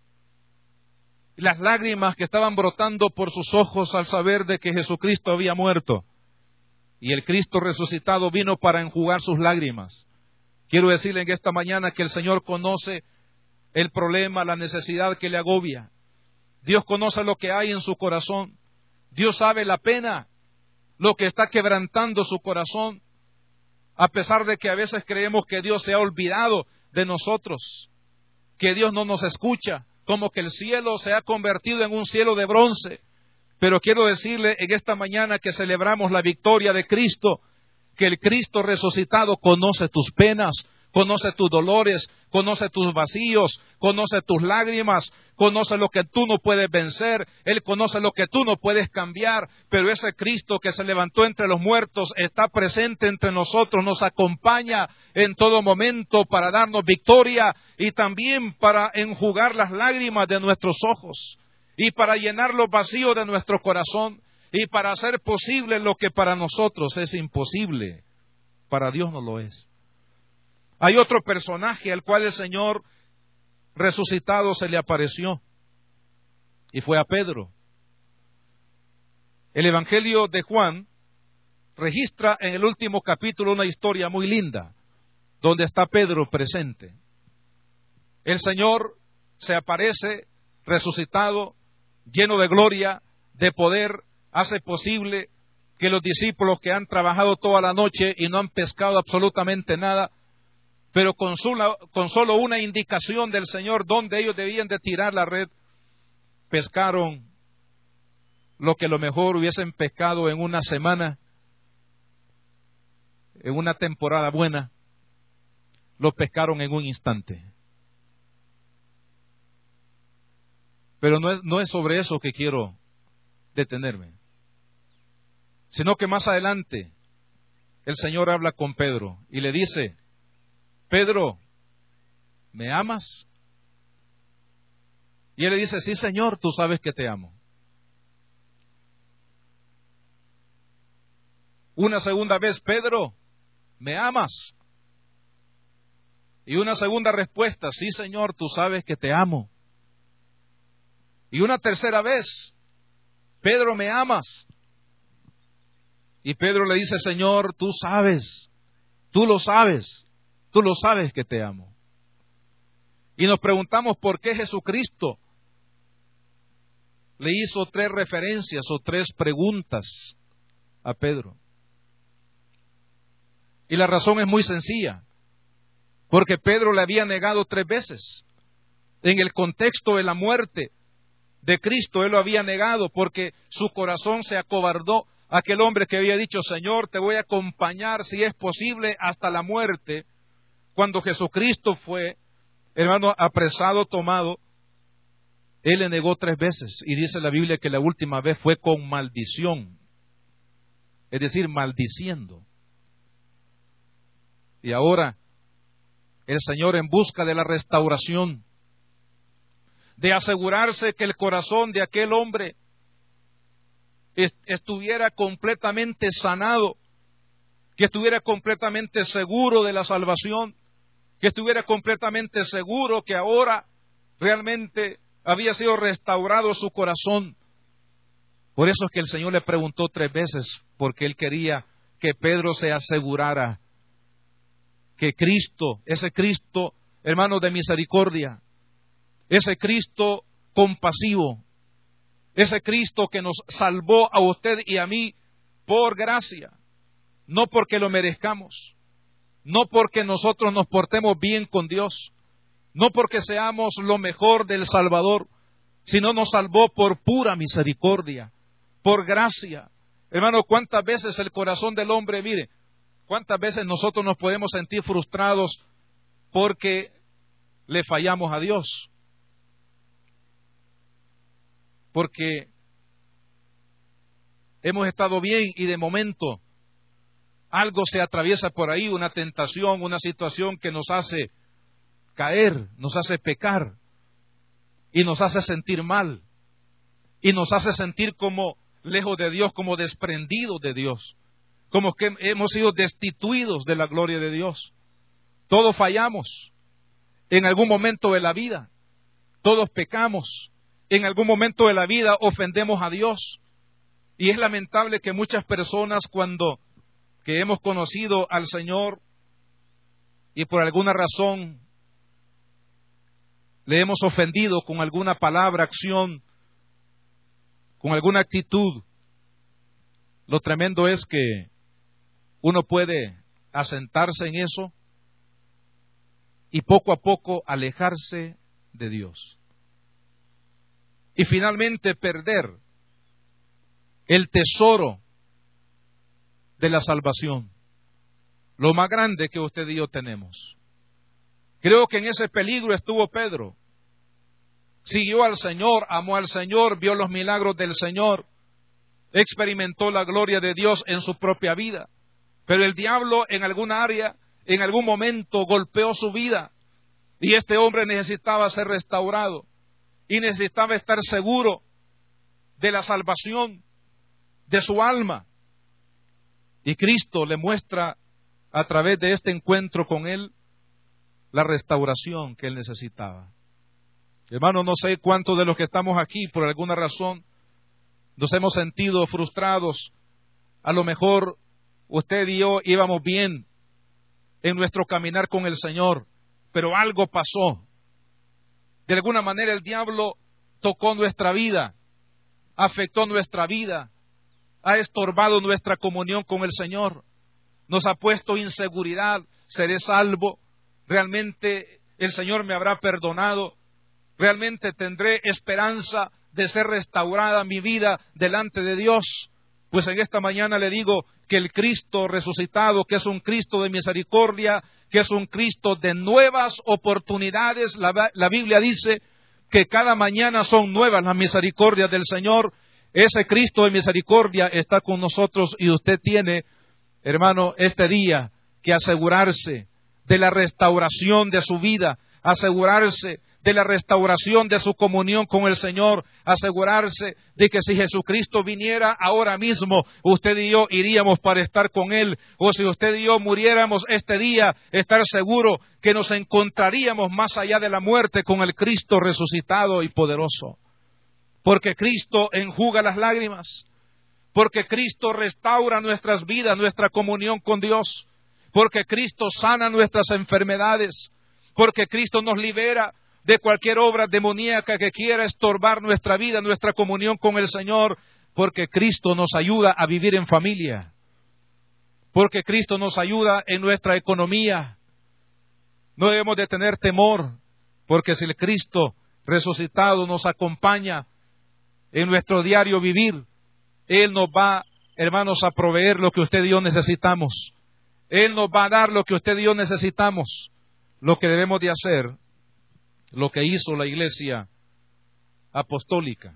las lágrimas que estaban brotando por sus ojos al saber de que Jesucristo había muerto. Y el Cristo resucitado vino para enjugar sus lágrimas. Quiero decirle en esta mañana que el Señor conoce el problema, la necesidad que le agobia. Dios conoce lo que hay en su corazón. Dios sabe la pena, lo que está quebrantando su corazón, a pesar de que a veces creemos que Dios se ha olvidado de nosotros, que Dios no nos escucha, como que el cielo se ha convertido en un cielo de bronce. Pero quiero decirle en esta mañana que celebramos la victoria de Cristo, que el Cristo resucitado conoce tus penas, conoce tus dolores, conoce tus vacíos, conoce tus lágrimas, conoce lo que tú no puedes vencer, Él conoce lo que tú no puedes cambiar, pero ese Cristo que se levantó entre los muertos está presente entre nosotros, nos acompaña en todo momento para darnos victoria y también para enjugar las lágrimas de nuestros ojos y para llenar los vacíos de nuestro corazón y para hacer posible lo que para nosotros es imposible, para Dios no lo es. Hay otro personaje al cual el Señor resucitado se le apareció y fue a Pedro. El Evangelio de Juan registra en el último capítulo una historia muy linda, donde está Pedro presente. El Señor se aparece resucitado, lleno de gloria, de poder, hace posible que los discípulos que han trabajado toda la noche y no han pescado absolutamente nada, pero con, su, con solo una indicación del Señor donde ellos debían de tirar la red, pescaron lo que a lo mejor hubiesen pescado en una semana, en una temporada buena, lo pescaron en un instante. Pero no es, no es sobre eso que quiero detenerme, sino que más adelante el Señor habla con Pedro y le dice: Pedro, ¿me amas? Y él le dice: sí, Señor, tú sabes que te amo. Una segunda vez: Pedro, ¿me amas? Y una segunda respuesta: sí, Señor, tú sabes que te amo. Y una tercera vez: Pedro, ¿me amas? Y Pedro le dice: Señor, tú sabes, tú lo sabes, tú lo sabes que te amo. Y nos preguntamos por qué Jesucristo le hizo tres referencias o tres preguntas a Pedro. Y la razón es muy sencilla, porque Pedro le había negado tres veces. En el contexto de la muerte de Cristo, él lo había negado porque su corazón se acobardó. Aquel hombre que había dicho: Señor, te voy a acompañar si es posible hasta la muerte. Cuando Jesucristo fue, hermano, apresado, tomado, él le negó tres veces. Y dice la Biblia que la última vez fue con maldición, es decir, maldiciendo. Y ahora el Señor, en busca de la restauración, de asegurarse que el corazón de aquel hombre estuviera completamente sanado, que estuviera completamente seguro de la salvación, que estuviera completamente seguro que ahora realmente había sido restaurado su corazón. Por eso es que el Señor le preguntó tres veces, porque Él quería que Pedro se asegurara que Cristo, ese Cristo, hermano, de misericordia, ese Cristo compasivo, ese Cristo que nos salvó a usted y a mí por gracia, no porque lo merezcamos, no porque nosotros nos portemos bien con Dios, no porque seamos lo mejor del Salvador, sino nos salvó por pura misericordia, por gracia. Hermano, ¿cuántas veces el corazón del hombre, mire, cuántas veces nosotros nos podemos sentir frustrados porque le fallamos a Dios? Porque hemos estado bien y de momento algo se atraviesa por ahí, una tentación, una situación que nos hace caer, nos hace pecar y nos hace sentir mal y nos hace sentir como lejos de Dios, como desprendidos de Dios, como que hemos sido destituidos de la gloria de Dios. Todos fallamos en algún momento de la vida, todos pecamos. En algún momento de la vida ofendemos a Dios. Y es lamentable que muchas personas, cuando que hemos conocido al Señor y por alguna razón le hemos ofendido con alguna palabra, acción, con alguna actitud, lo tremendo es que uno puede asentarse en eso y poco a poco alejarse de Dios. Y finalmente perder el tesoro de la salvación, lo más grande que usted y yo tenemos. Creo que en ese peligro estuvo Pedro. Siguió al Señor, amó al Señor, vio los milagros del Señor, experimentó la gloria de Dios en su propia vida. Pero el diablo en alguna área, en algún momento golpeó su vida y este hombre necesitaba ser restaurado. Y necesitaba estar seguro de la salvación de su alma. Y Cristo le muestra a través de este encuentro con él la restauración que él necesitaba. Hermano, no sé cuántos de los que estamos aquí, por alguna razón, nos hemos sentido frustrados. A lo mejor usted y yo íbamos bien en nuestro caminar con el Señor, pero algo pasó. De alguna manera el diablo tocó nuestra vida, afectó nuestra vida, ha estorbado nuestra comunión con el Señor, nos ha puesto inseguridad. ¿Seré salvo? ¿Realmente el Señor me habrá perdonado? ¿Realmente tendré esperanza de ser restaurada mi vida delante de Dios? Pues en esta mañana le digo que el Cristo resucitado, que es un Cristo de misericordia, que es un Cristo de nuevas oportunidades, la, la Biblia dice que cada mañana son nuevas las misericordias del Señor. Ese Cristo de misericordia está con nosotros y usted tiene, hermano, este día que asegurarse de la restauración de su vida, asegurarse de la restauración de su comunión con el Señor, asegurarse de que si Jesucristo viniera ahora mismo, usted y yo iríamos para estar con Él, o si usted y yo muriéramos este día, estar seguro que nos encontraríamos más allá de la muerte con el Cristo resucitado y poderoso. Porque Cristo enjuga las lágrimas, porque Cristo restaura nuestras vidas, nuestra comunión con Dios, porque Cristo sana nuestras enfermedades, porque Cristo nos libera de cualquier obra demoníaca que quiera estorbar nuestra vida, nuestra comunión con el Señor, porque Cristo nos ayuda a vivir en familia, porque Cristo nos ayuda en nuestra economía. No debemos de tener temor, porque si el Cristo resucitado nos acompaña en nuestro diario vivir, Él nos va, hermanos, a proveer lo que usted y yo necesitamos. Él nos va a dar lo que usted y yo necesitamos. Lo que debemos de hacer, lo que hizo la Iglesia apostólica,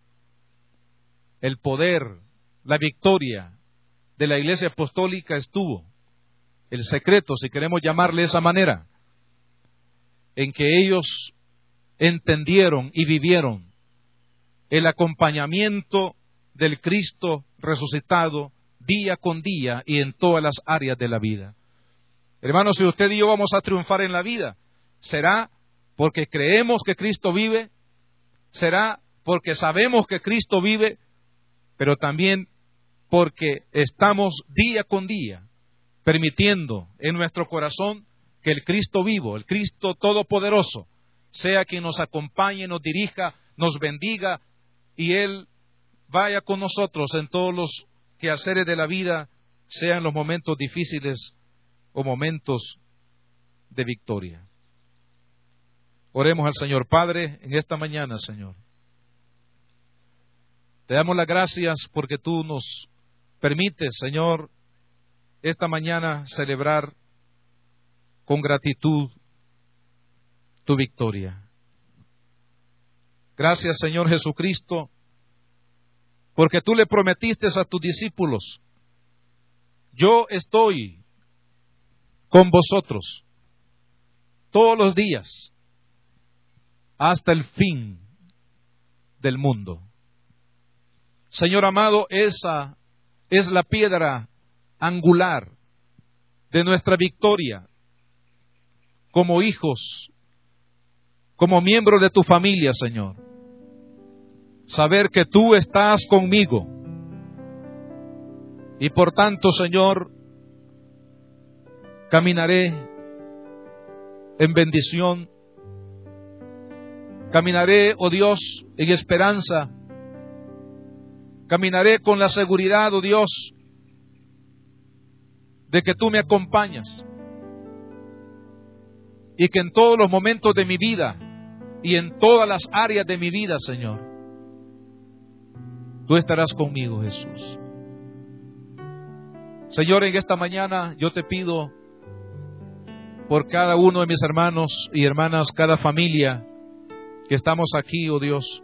el poder, la victoria de la Iglesia apostólica estuvo, el secreto, si queremos llamarle de esa manera, en que ellos entendieron y vivieron el acompañamiento del Cristo resucitado día con día y en todas las áreas de la vida. Hermanos, si usted y yo vamos a triunfar en la vida, será porque creemos que Cristo vive, será porque sabemos que Cristo vive, pero también porque estamos día con día permitiendo en nuestro corazón que el Cristo vivo, el Cristo todopoderoso, sea quien nos acompañe, nos dirija, nos bendiga y Él vaya con nosotros en todos los quehaceres de la vida, sean los momentos difíciles o momentos de victoria. Oremos al Señor. Padre, en esta mañana, Señor, te damos las gracias porque tú nos permites, Señor, esta mañana celebrar con gratitud tu victoria. Gracias, Señor Jesucristo, porque tú le prometiste a tus discípulos, yo estoy con vosotros todos los días hasta el fin del mundo. Señor amado, esa es la piedra angular de nuestra victoria como hijos, como miembros de tu familia, Señor. Saber que tú estás conmigo y por tanto, Señor, caminaré en bendición, caminaré, oh Dios, en esperanza, caminaré con la seguridad, oh Dios, de que tú me acompañas y que en todos los momentos de mi vida y en todas las áreas de mi vida, Señor, tú estarás conmigo, Jesús. Señor, en esta mañana yo te pido por cada uno de mis hermanos y hermanas, cada familia que estamos aquí, oh Dios,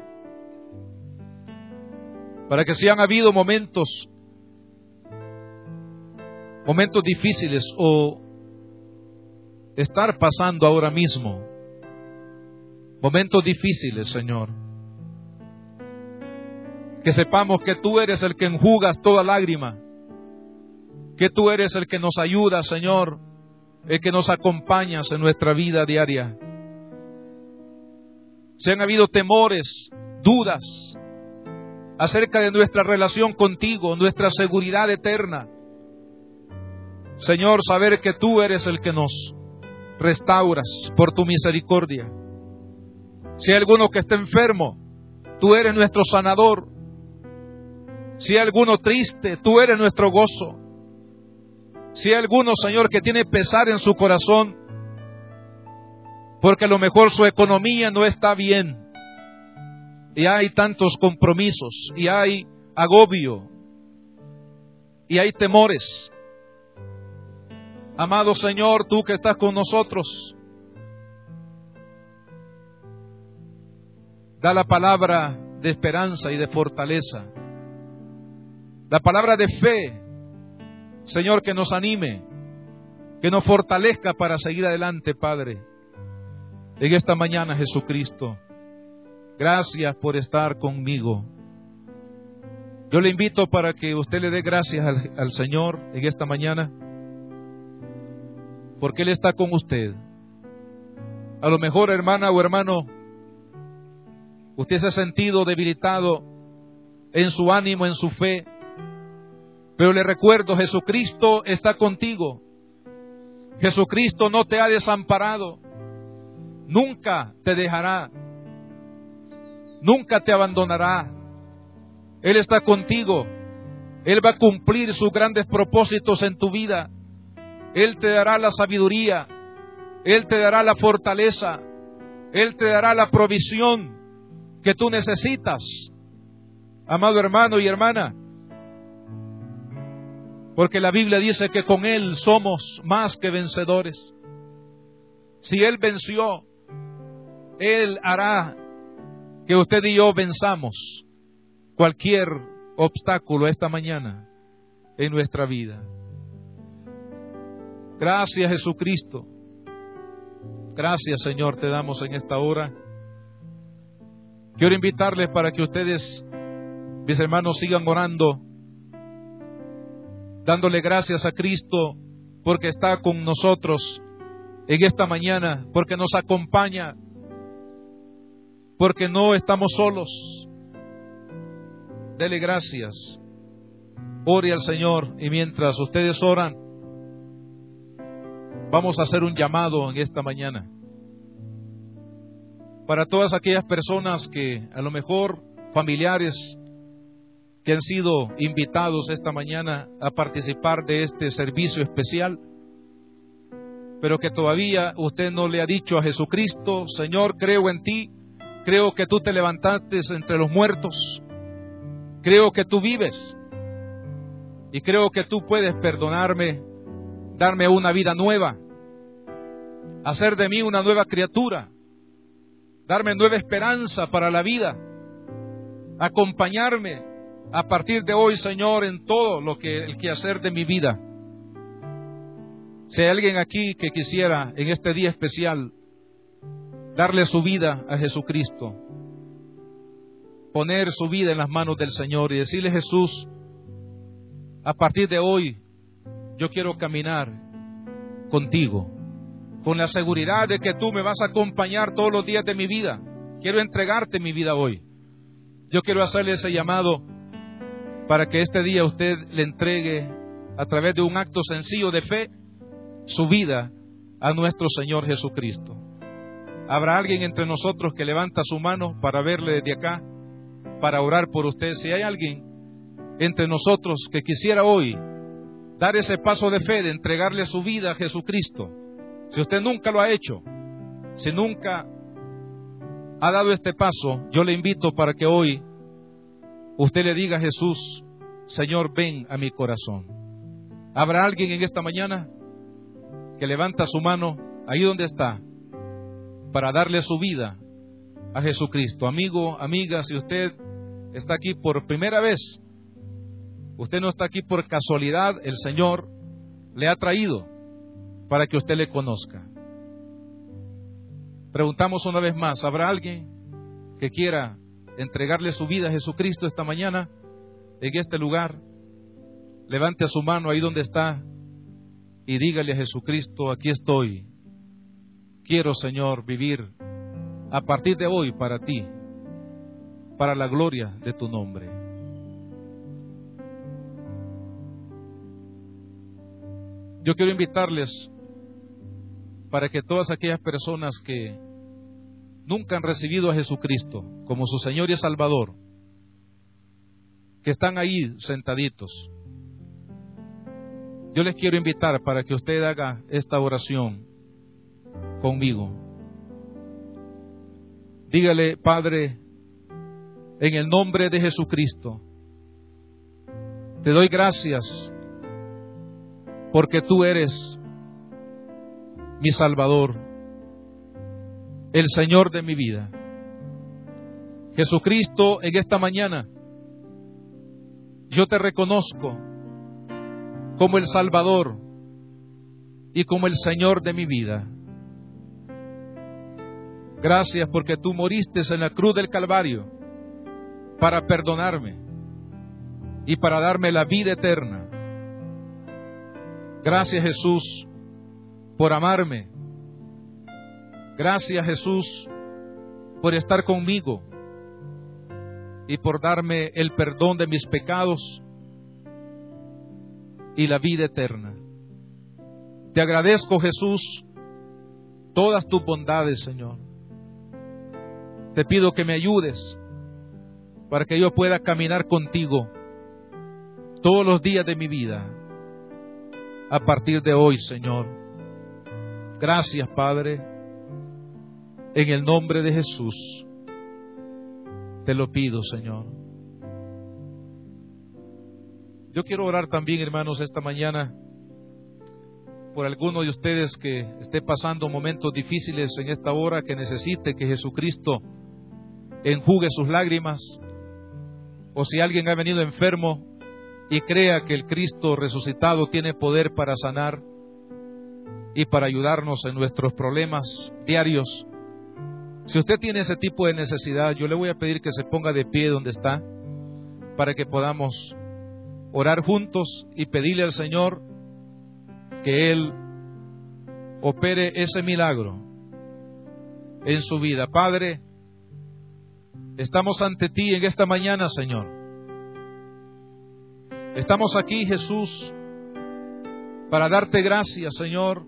para que si han habido momentos, momentos difíciles o estar pasando ahora mismo, momentos difíciles, Señor, que sepamos que tú eres el que enjugas toda lágrima, que tú eres el que nos ayuda, Señor, el que nos acompañas en nuestra vida diaria. si han habido temores, dudas acerca de nuestra relación contigo, nuestra seguridad eterna. Señor, saber que tú eres el que nos restauras por tu misericordia. Si hay alguno que está enfermo, tú eres nuestro sanador. Si hay alguno triste, tú eres nuestro gozo. Si hay alguno, Señor, que tiene pesar en su corazón, porque a lo mejor su economía no está bien, y hay tantos compromisos, y hay agobio, y hay temores. Amado Señor, tú que estás con nosotros, da la palabra de esperanza y de fortaleza, la palabra de fe, Señor, que nos anime, que nos fortalezca para seguir adelante, Padre. En esta mañana, Jesucristo, gracias por estar conmigo. Yo le invito para que usted le dé gracias al, al Señor en esta mañana, porque Él está con usted. A lo mejor, hermana o hermano, usted se ha sentido debilitado en su ánimo, en su fe, pero le recuerdo, Jesucristo está contigo. Jesucristo no te ha desamparado. Nunca te dejará, nunca te abandonará. Él está contigo. Él va a cumplir sus grandes propósitos en tu vida. Él te dará la sabiduría, Él te dará la fortaleza, Él te dará la provisión que tú necesitas, amado hermano y hermana, porque la Biblia dice que con Él somos más que vencedores. Si Él venció, Él hará que usted y yo venzamos cualquier obstáculo esta mañana en nuestra vida. Gracias, Jesucristo. Gracias, Señor, te damos en esta hora. Quiero invitarles para que ustedes, mis hermanos, sigan orando, dándole gracias a Cristo porque está con nosotros en esta mañana, porque nos acompaña, porque no estamos solos. Dele gracias. Ore al Señor, y mientras ustedes oran, vamos a hacer un llamado en esta mañana para todas aquellas personas que a lo mejor familiares que han sido invitados esta mañana a participar de este servicio especial, pero que todavía usted no le ha dicho a Jesucristo: Señor, creo en ti, creo que tú te levantaste entre los muertos, creo que tú vives y creo que tú puedes perdonarme, darme una vida nueva, hacer de mí una nueva criatura, darme nueva esperanza para la vida, acompañarme a partir de hoy, Señor, en todo lo que el quehacer de mi vida. Si hay alguien aquí que quisiera en este día especial darle su vida a Jesucristo, poner su vida en las manos del Señor y decirle: Jesús, a partir de hoy yo quiero caminar contigo, con la seguridad de que tú me vas a acompañar todos los días de mi vida. Quiero entregarte mi vida hoy. Yo quiero hacerle ese llamado para que este día usted le entregue, a través de un acto sencillo de fe, su vida a nuestro Señor Jesucristo. ¿Habrá alguien entre nosotros que levanta su mano para verle desde acá, para orar por usted? Si hay alguien entre nosotros que quisiera hoy dar ese paso de fe, de entregarle su vida a Jesucristo, si usted nunca lo ha hecho, si nunca ha dado este paso, yo le invito para que hoy usted le diga a Jesús: Señor, ven a mi corazón. ¿Habrá alguien en esta mañana que levanta su mano ahí donde está para darle su vida a Jesucristo? Amigo, amiga, si usted está aquí por primera vez, usted no está aquí por casualidad, el Señor le ha traído para que usted le conozca. Preguntamos una vez más: ¿habrá alguien que quiera entregarle su vida a Jesucristo esta mañana en este lugar? Levante su mano ahí donde está y dígale a Jesucristo: aquí estoy. Quiero, Señor, vivir a partir de hoy para ti, para la gloria de tu nombre. Yo quiero invitarles para que todas aquellas personas que nunca han recibido a Jesucristo como su Señor y Salvador, que están ahí sentaditos, yo les quiero invitar para que usted haga esta oración conmigo. Dígale: Padre, en el nombre de Jesucristo, te doy gracias porque tú eres mi Salvador, el Señor de mi vida. Jesucristo, en esta mañana, yo te reconozco como el Salvador y como el Señor de mi vida. Gracias porque tú moriste en la cruz del Calvario para perdonarme y para darme la vida eterna. Gracias, Jesús, por amarme. Gracias, Jesús, por estar conmigo y por darme el perdón de mis pecados y la vida eterna. Te agradezco, Jesús, todas tus bondades, Señor. Te pido que me ayudes para que yo pueda caminar contigo todos los días de mi vida a partir de hoy, Señor. Gracias, Padre, en el nombre de Jesús. Te lo pido, Señor. Yo quiero orar también, hermanos, esta mañana por alguno de ustedes que esté pasando momentos difíciles en esta hora, que necesite que Jesucristo enjugue sus lágrimas, o si alguien ha venido enfermo y crea que el Cristo resucitado tiene poder para sanar y para ayudarnos en nuestros problemas diarios. Si usted tiene ese tipo de necesidad, yo le voy a pedir que se ponga de pie donde está para que podamos orar juntos y pedirle al Señor que Él opere ese milagro en su vida. Padre, estamos ante ti en esta mañana, Señor. Estamos aquí, Jesús, para darte gracias, Señor,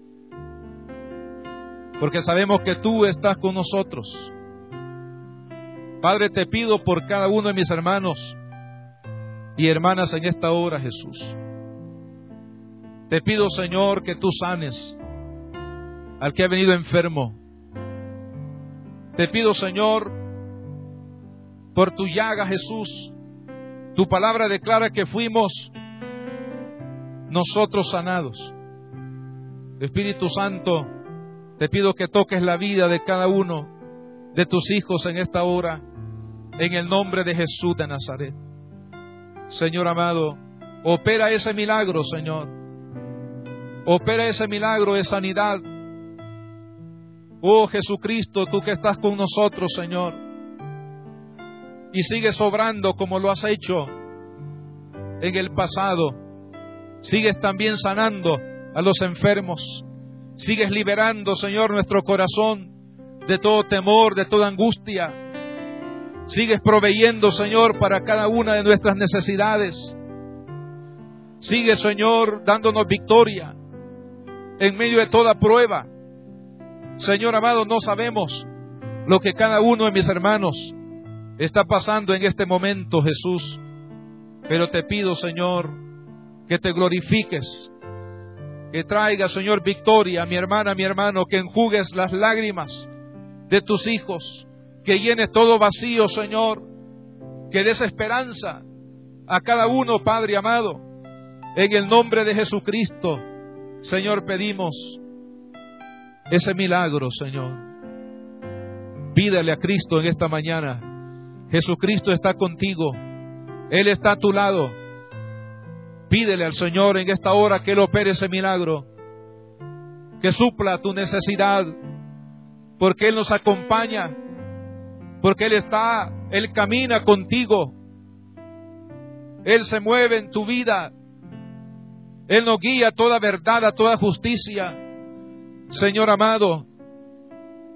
porque sabemos que tú estás con nosotros. Padre, te pido por cada uno de mis hermanos y hermanas en esta hora, Jesús. Te pido, Señor, que tú sanes al que ha venido enfermo. Te pido, Señor, por tu llaga, Jesús. Tu palabra declara que fuimos nosotros sanados. Espíritu Santo, te pido que toques la vida de cada uno de tus hijos en esta hora, en el nombre de Jesús de Nazaret. Señor amado, opera ese milagro, Señor. Opera ese milagro de sanidad. Oh Jesucristo, tú que estás con nosotros, Señor, y sigues obrando como lo has hecho en el pasado. Sigues también sanando a los enfermos. Sigues liberando, Señor, nuestro corazón de todo temor, de toda angustia. Sigues proveyendo, Señor, para cada una de nuestras necesidades. Sigues, Señor, dándonos victoria en medio de toda prueba. Señor amado, no sabemos lo que cada uno de mis hermanos está pasando en este momento, Jesús, pero te pido, Señor, que te glorifiques, que traigas, Señor, victoria a mi hermana, a mi hermano, que enjugues las lágrimas de tus hijos, que llenes todo vacío, Señor, que des esperanza a cada uno, Padre amado, en el nombre de Jesucristo. Señor, pedimos ese milagro, Señor. Pídale a Cristo en esta mañana. Jesucristo está contigo. Él está a tu lado. Pídele al Señor en esta hora que Él opere ese milagro, que supla tu necesidad, porque Él nos acompaña, porque Él está, Él camina contigo. Él se mueve en tu vida. Él nos guía a toda verdad, a toda justicia. Señor amado,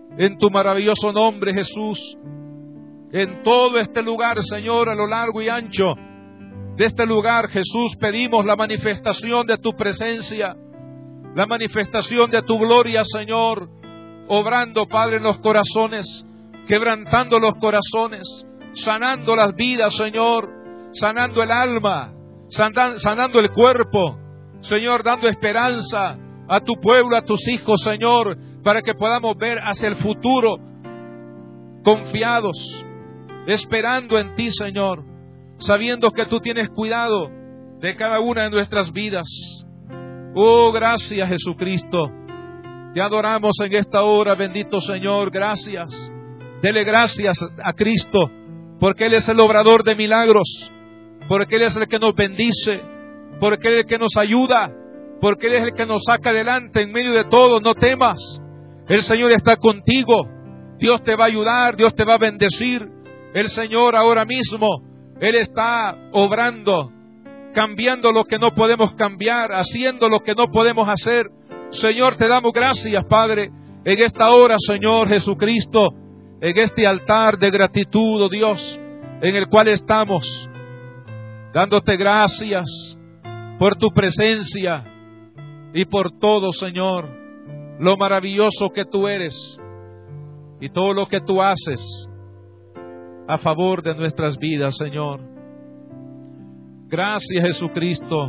en tu maravilloso nombre, Jesús. En todo este lugar, Señor, a lo largo y ancho de este lugar, Jesús, pedimos la manifestación de tu presencia, la manifestación de tu gloria, Señor, obrando, Padre, en los corazones, quebrantando los corazones, sanando las vidas, Señor, sanando el alma, sanando el cuerpo, Señor, dando esperanza a tu pueblo, a tus hijos, Señor, para que podamos ver hacia el futuro confiados, esperando en ti, Señor, sabiendo que tú tienes cuidado de cada una de nuestras vidas. Oh, gracias, Jesucristo. Te adoramos en esta hora, bendito Señor. Gracias. Dele gracias a Cristo, porque Él es el obrador de milagros, porque Él es el que nos bendice, porque Él es el que nos ayuda, porque Él es el que nos saca adelante en medio de todo. No temas. El Señor está contigo. Dios te va a ayudar, Dios te va a bendecir. El Señor ahora mismo, Él está obrando, cambiando lo que no podemos cambiar, haciendo lo que no podemos hacer. Señor, te damos gracias, Padre, en esta hora, Señor Jesucristo, en este altar de gratitud, oh Dios, en el cual estamos, dándote gracias por tu presencia y por todo, Señor, lo maravilloso que tú eres y todo lo que tú haces a favor de nuestras vidas, Señor. Gracias, Jesucristo.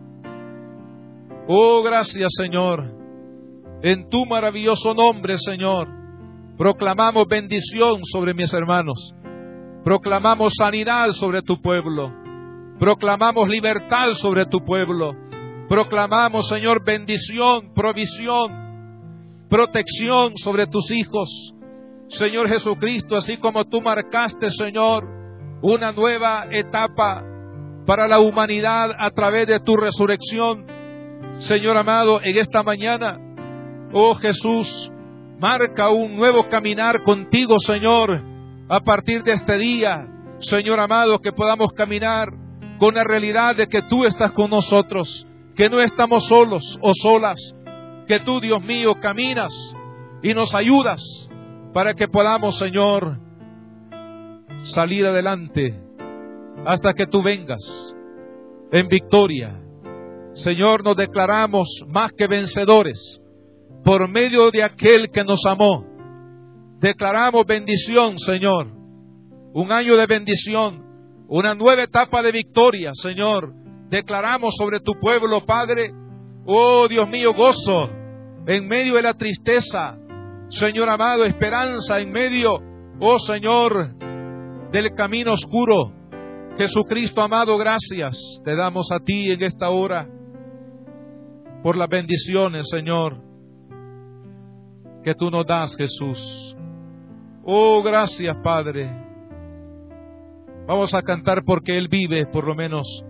Oh, gracias, Señor. En tu maravilloso nombre, Señor, proclamamos bendición sobre mis hermanos. Proclamamos sanidad sobre tu pueblo. Proclamamos libertad sobre tu pueblo. Proclamamos, Señor, bendición, provisión, protección sobre tus hijos. Señor Jesucristo, así como tú marcaste, Señor, una nueva etapa para la humanidad a través de tu resurrección, Señor amado, en esta mañana, oh Jesús, marca un nuevo caminar contigo, Señor, a partir de este día, Señor amado, que podamos caminar con la realidad de que tú estás con nosotros, que no estamos solos o solas, que tú, Dios mío, caminas y nos ayudas para que podamos, Señor, salir adelante hasta que tú vengas en victoria. Señor, nos declaramos más que vencedores por medio de aquel que nos amó. Declaramos bendición, Señor, un año de bendición, una nueva etapa de victoria, Señor. Declaramos sobre tu pueblo, Padre, oh Dios mío, gozo en medio de la tristeza, Señor amado, esperanza en medio, oh Señor, del camino oscuro. Jesucristo amado, gracias te damos a ti en esta hora por las bendiciones, Señor, que tú nos das, Jesús. Oh, gracias, Padre. Vamos a cantar porque Él vive, por lo menos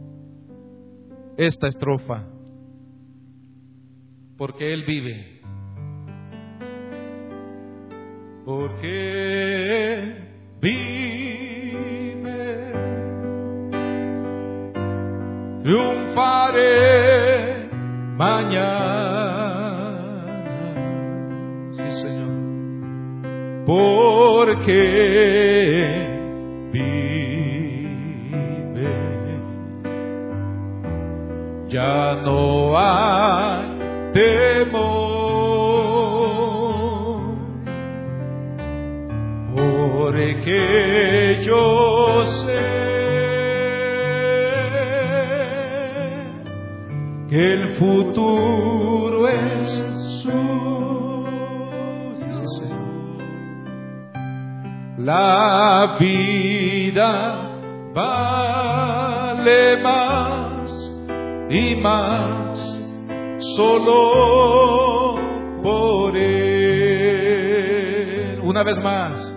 esta estrofa. Porque Él vive. Porque vive, triunfaré mañana. Sí, Señor. Porque vive, ya no hay temor. Porque yo sé que el futuro es suyo. La vida vale más y más solo por Él. Una vez más.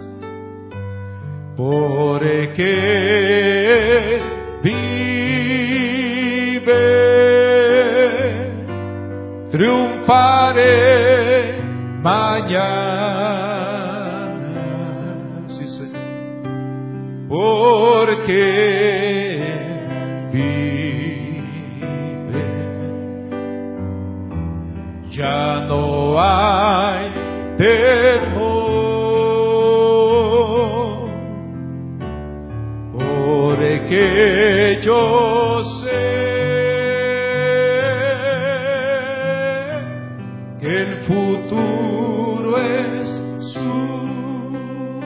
Porque vive, triunfaré mañana. Sí, Señor. Porque vive, ya no hay temor. porque yo sé que el futuro es suyo.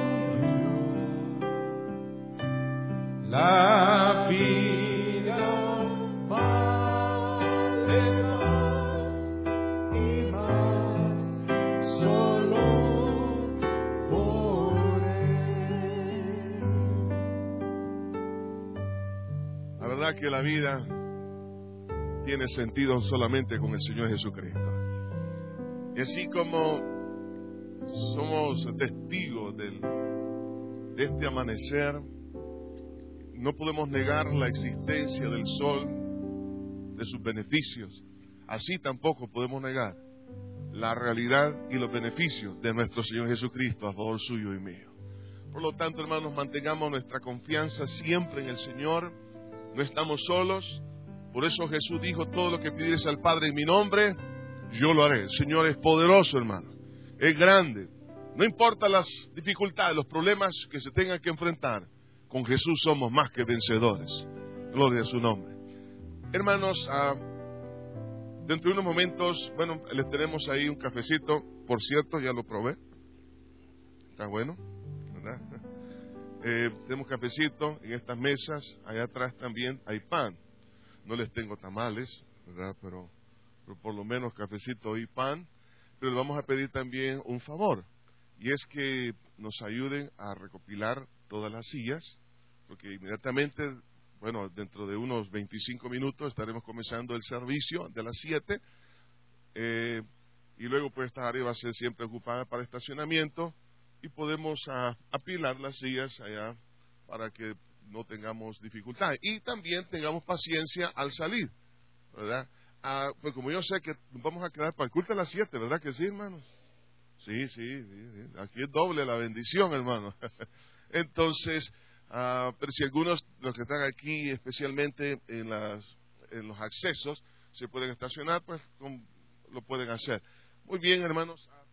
La vida vale más y más solo por Él. La verdad que la vida tiene sentido solamente con el Señor Jesucristo. Y así como somos testigos del, de este amanecer, no podemos negar la existencia del sol, de sus beneficios. Así tampoco podemos negar la realidad y los beneficios de nuestro Señor Jesucristo a favor suyo y mío. Por lo tanto, hermanos, mantengamos nuestra confianza siempre en el Señor. No estamos solos. Por eso Jesús dijo: todo lo que pidieres al Padre en mi nombre, yo lo haré. El Señor es poderoso, hermano. Es grande. No importa las dificultades, los problemas que se tengan que enfrentar. Con Jesús somos más que vencedores. Gloria a su nombre. Hermanos, ah, dentro de unos momentos, bueno, les tenemos ahí un cafecito. Por cierto, ya lo probé. Está bueno, ¿verdad? Eh, tenemos cafecito en estas mesas. Allá atrás también hay pan. No les tengo tamales, ¿verdad? Pero, pero por lo menos cafecito y pan. Pero le vamos a pedir también un favor. Y es que nos ayuden a recopilar todas las sillas. Porque inmediatamente, bueno, dentro de unos veinticinco minutos estaremos comenzando el servicio de las siete. Eh, y luego pues esta área va a ser siempre ocupada para estacionamiento. Y podemos a, apilar las sillas allá para que no tengamos dificultad. Y también tengamos paciencia al salir, ¿verdad? Ah, pues como yo sé que nos vamos a quedar para el culto a las siete, ¿verdad que sí, hermanos? Sí, sí, sí, sí. Aquí es doble la bendición, hermano. Entonces, ah, pero si algunos de los que están aquí, especialmente en, las, en los accesos, se pueden estacionar, pues con, lo pueden hacer. Muy bien, hermanos.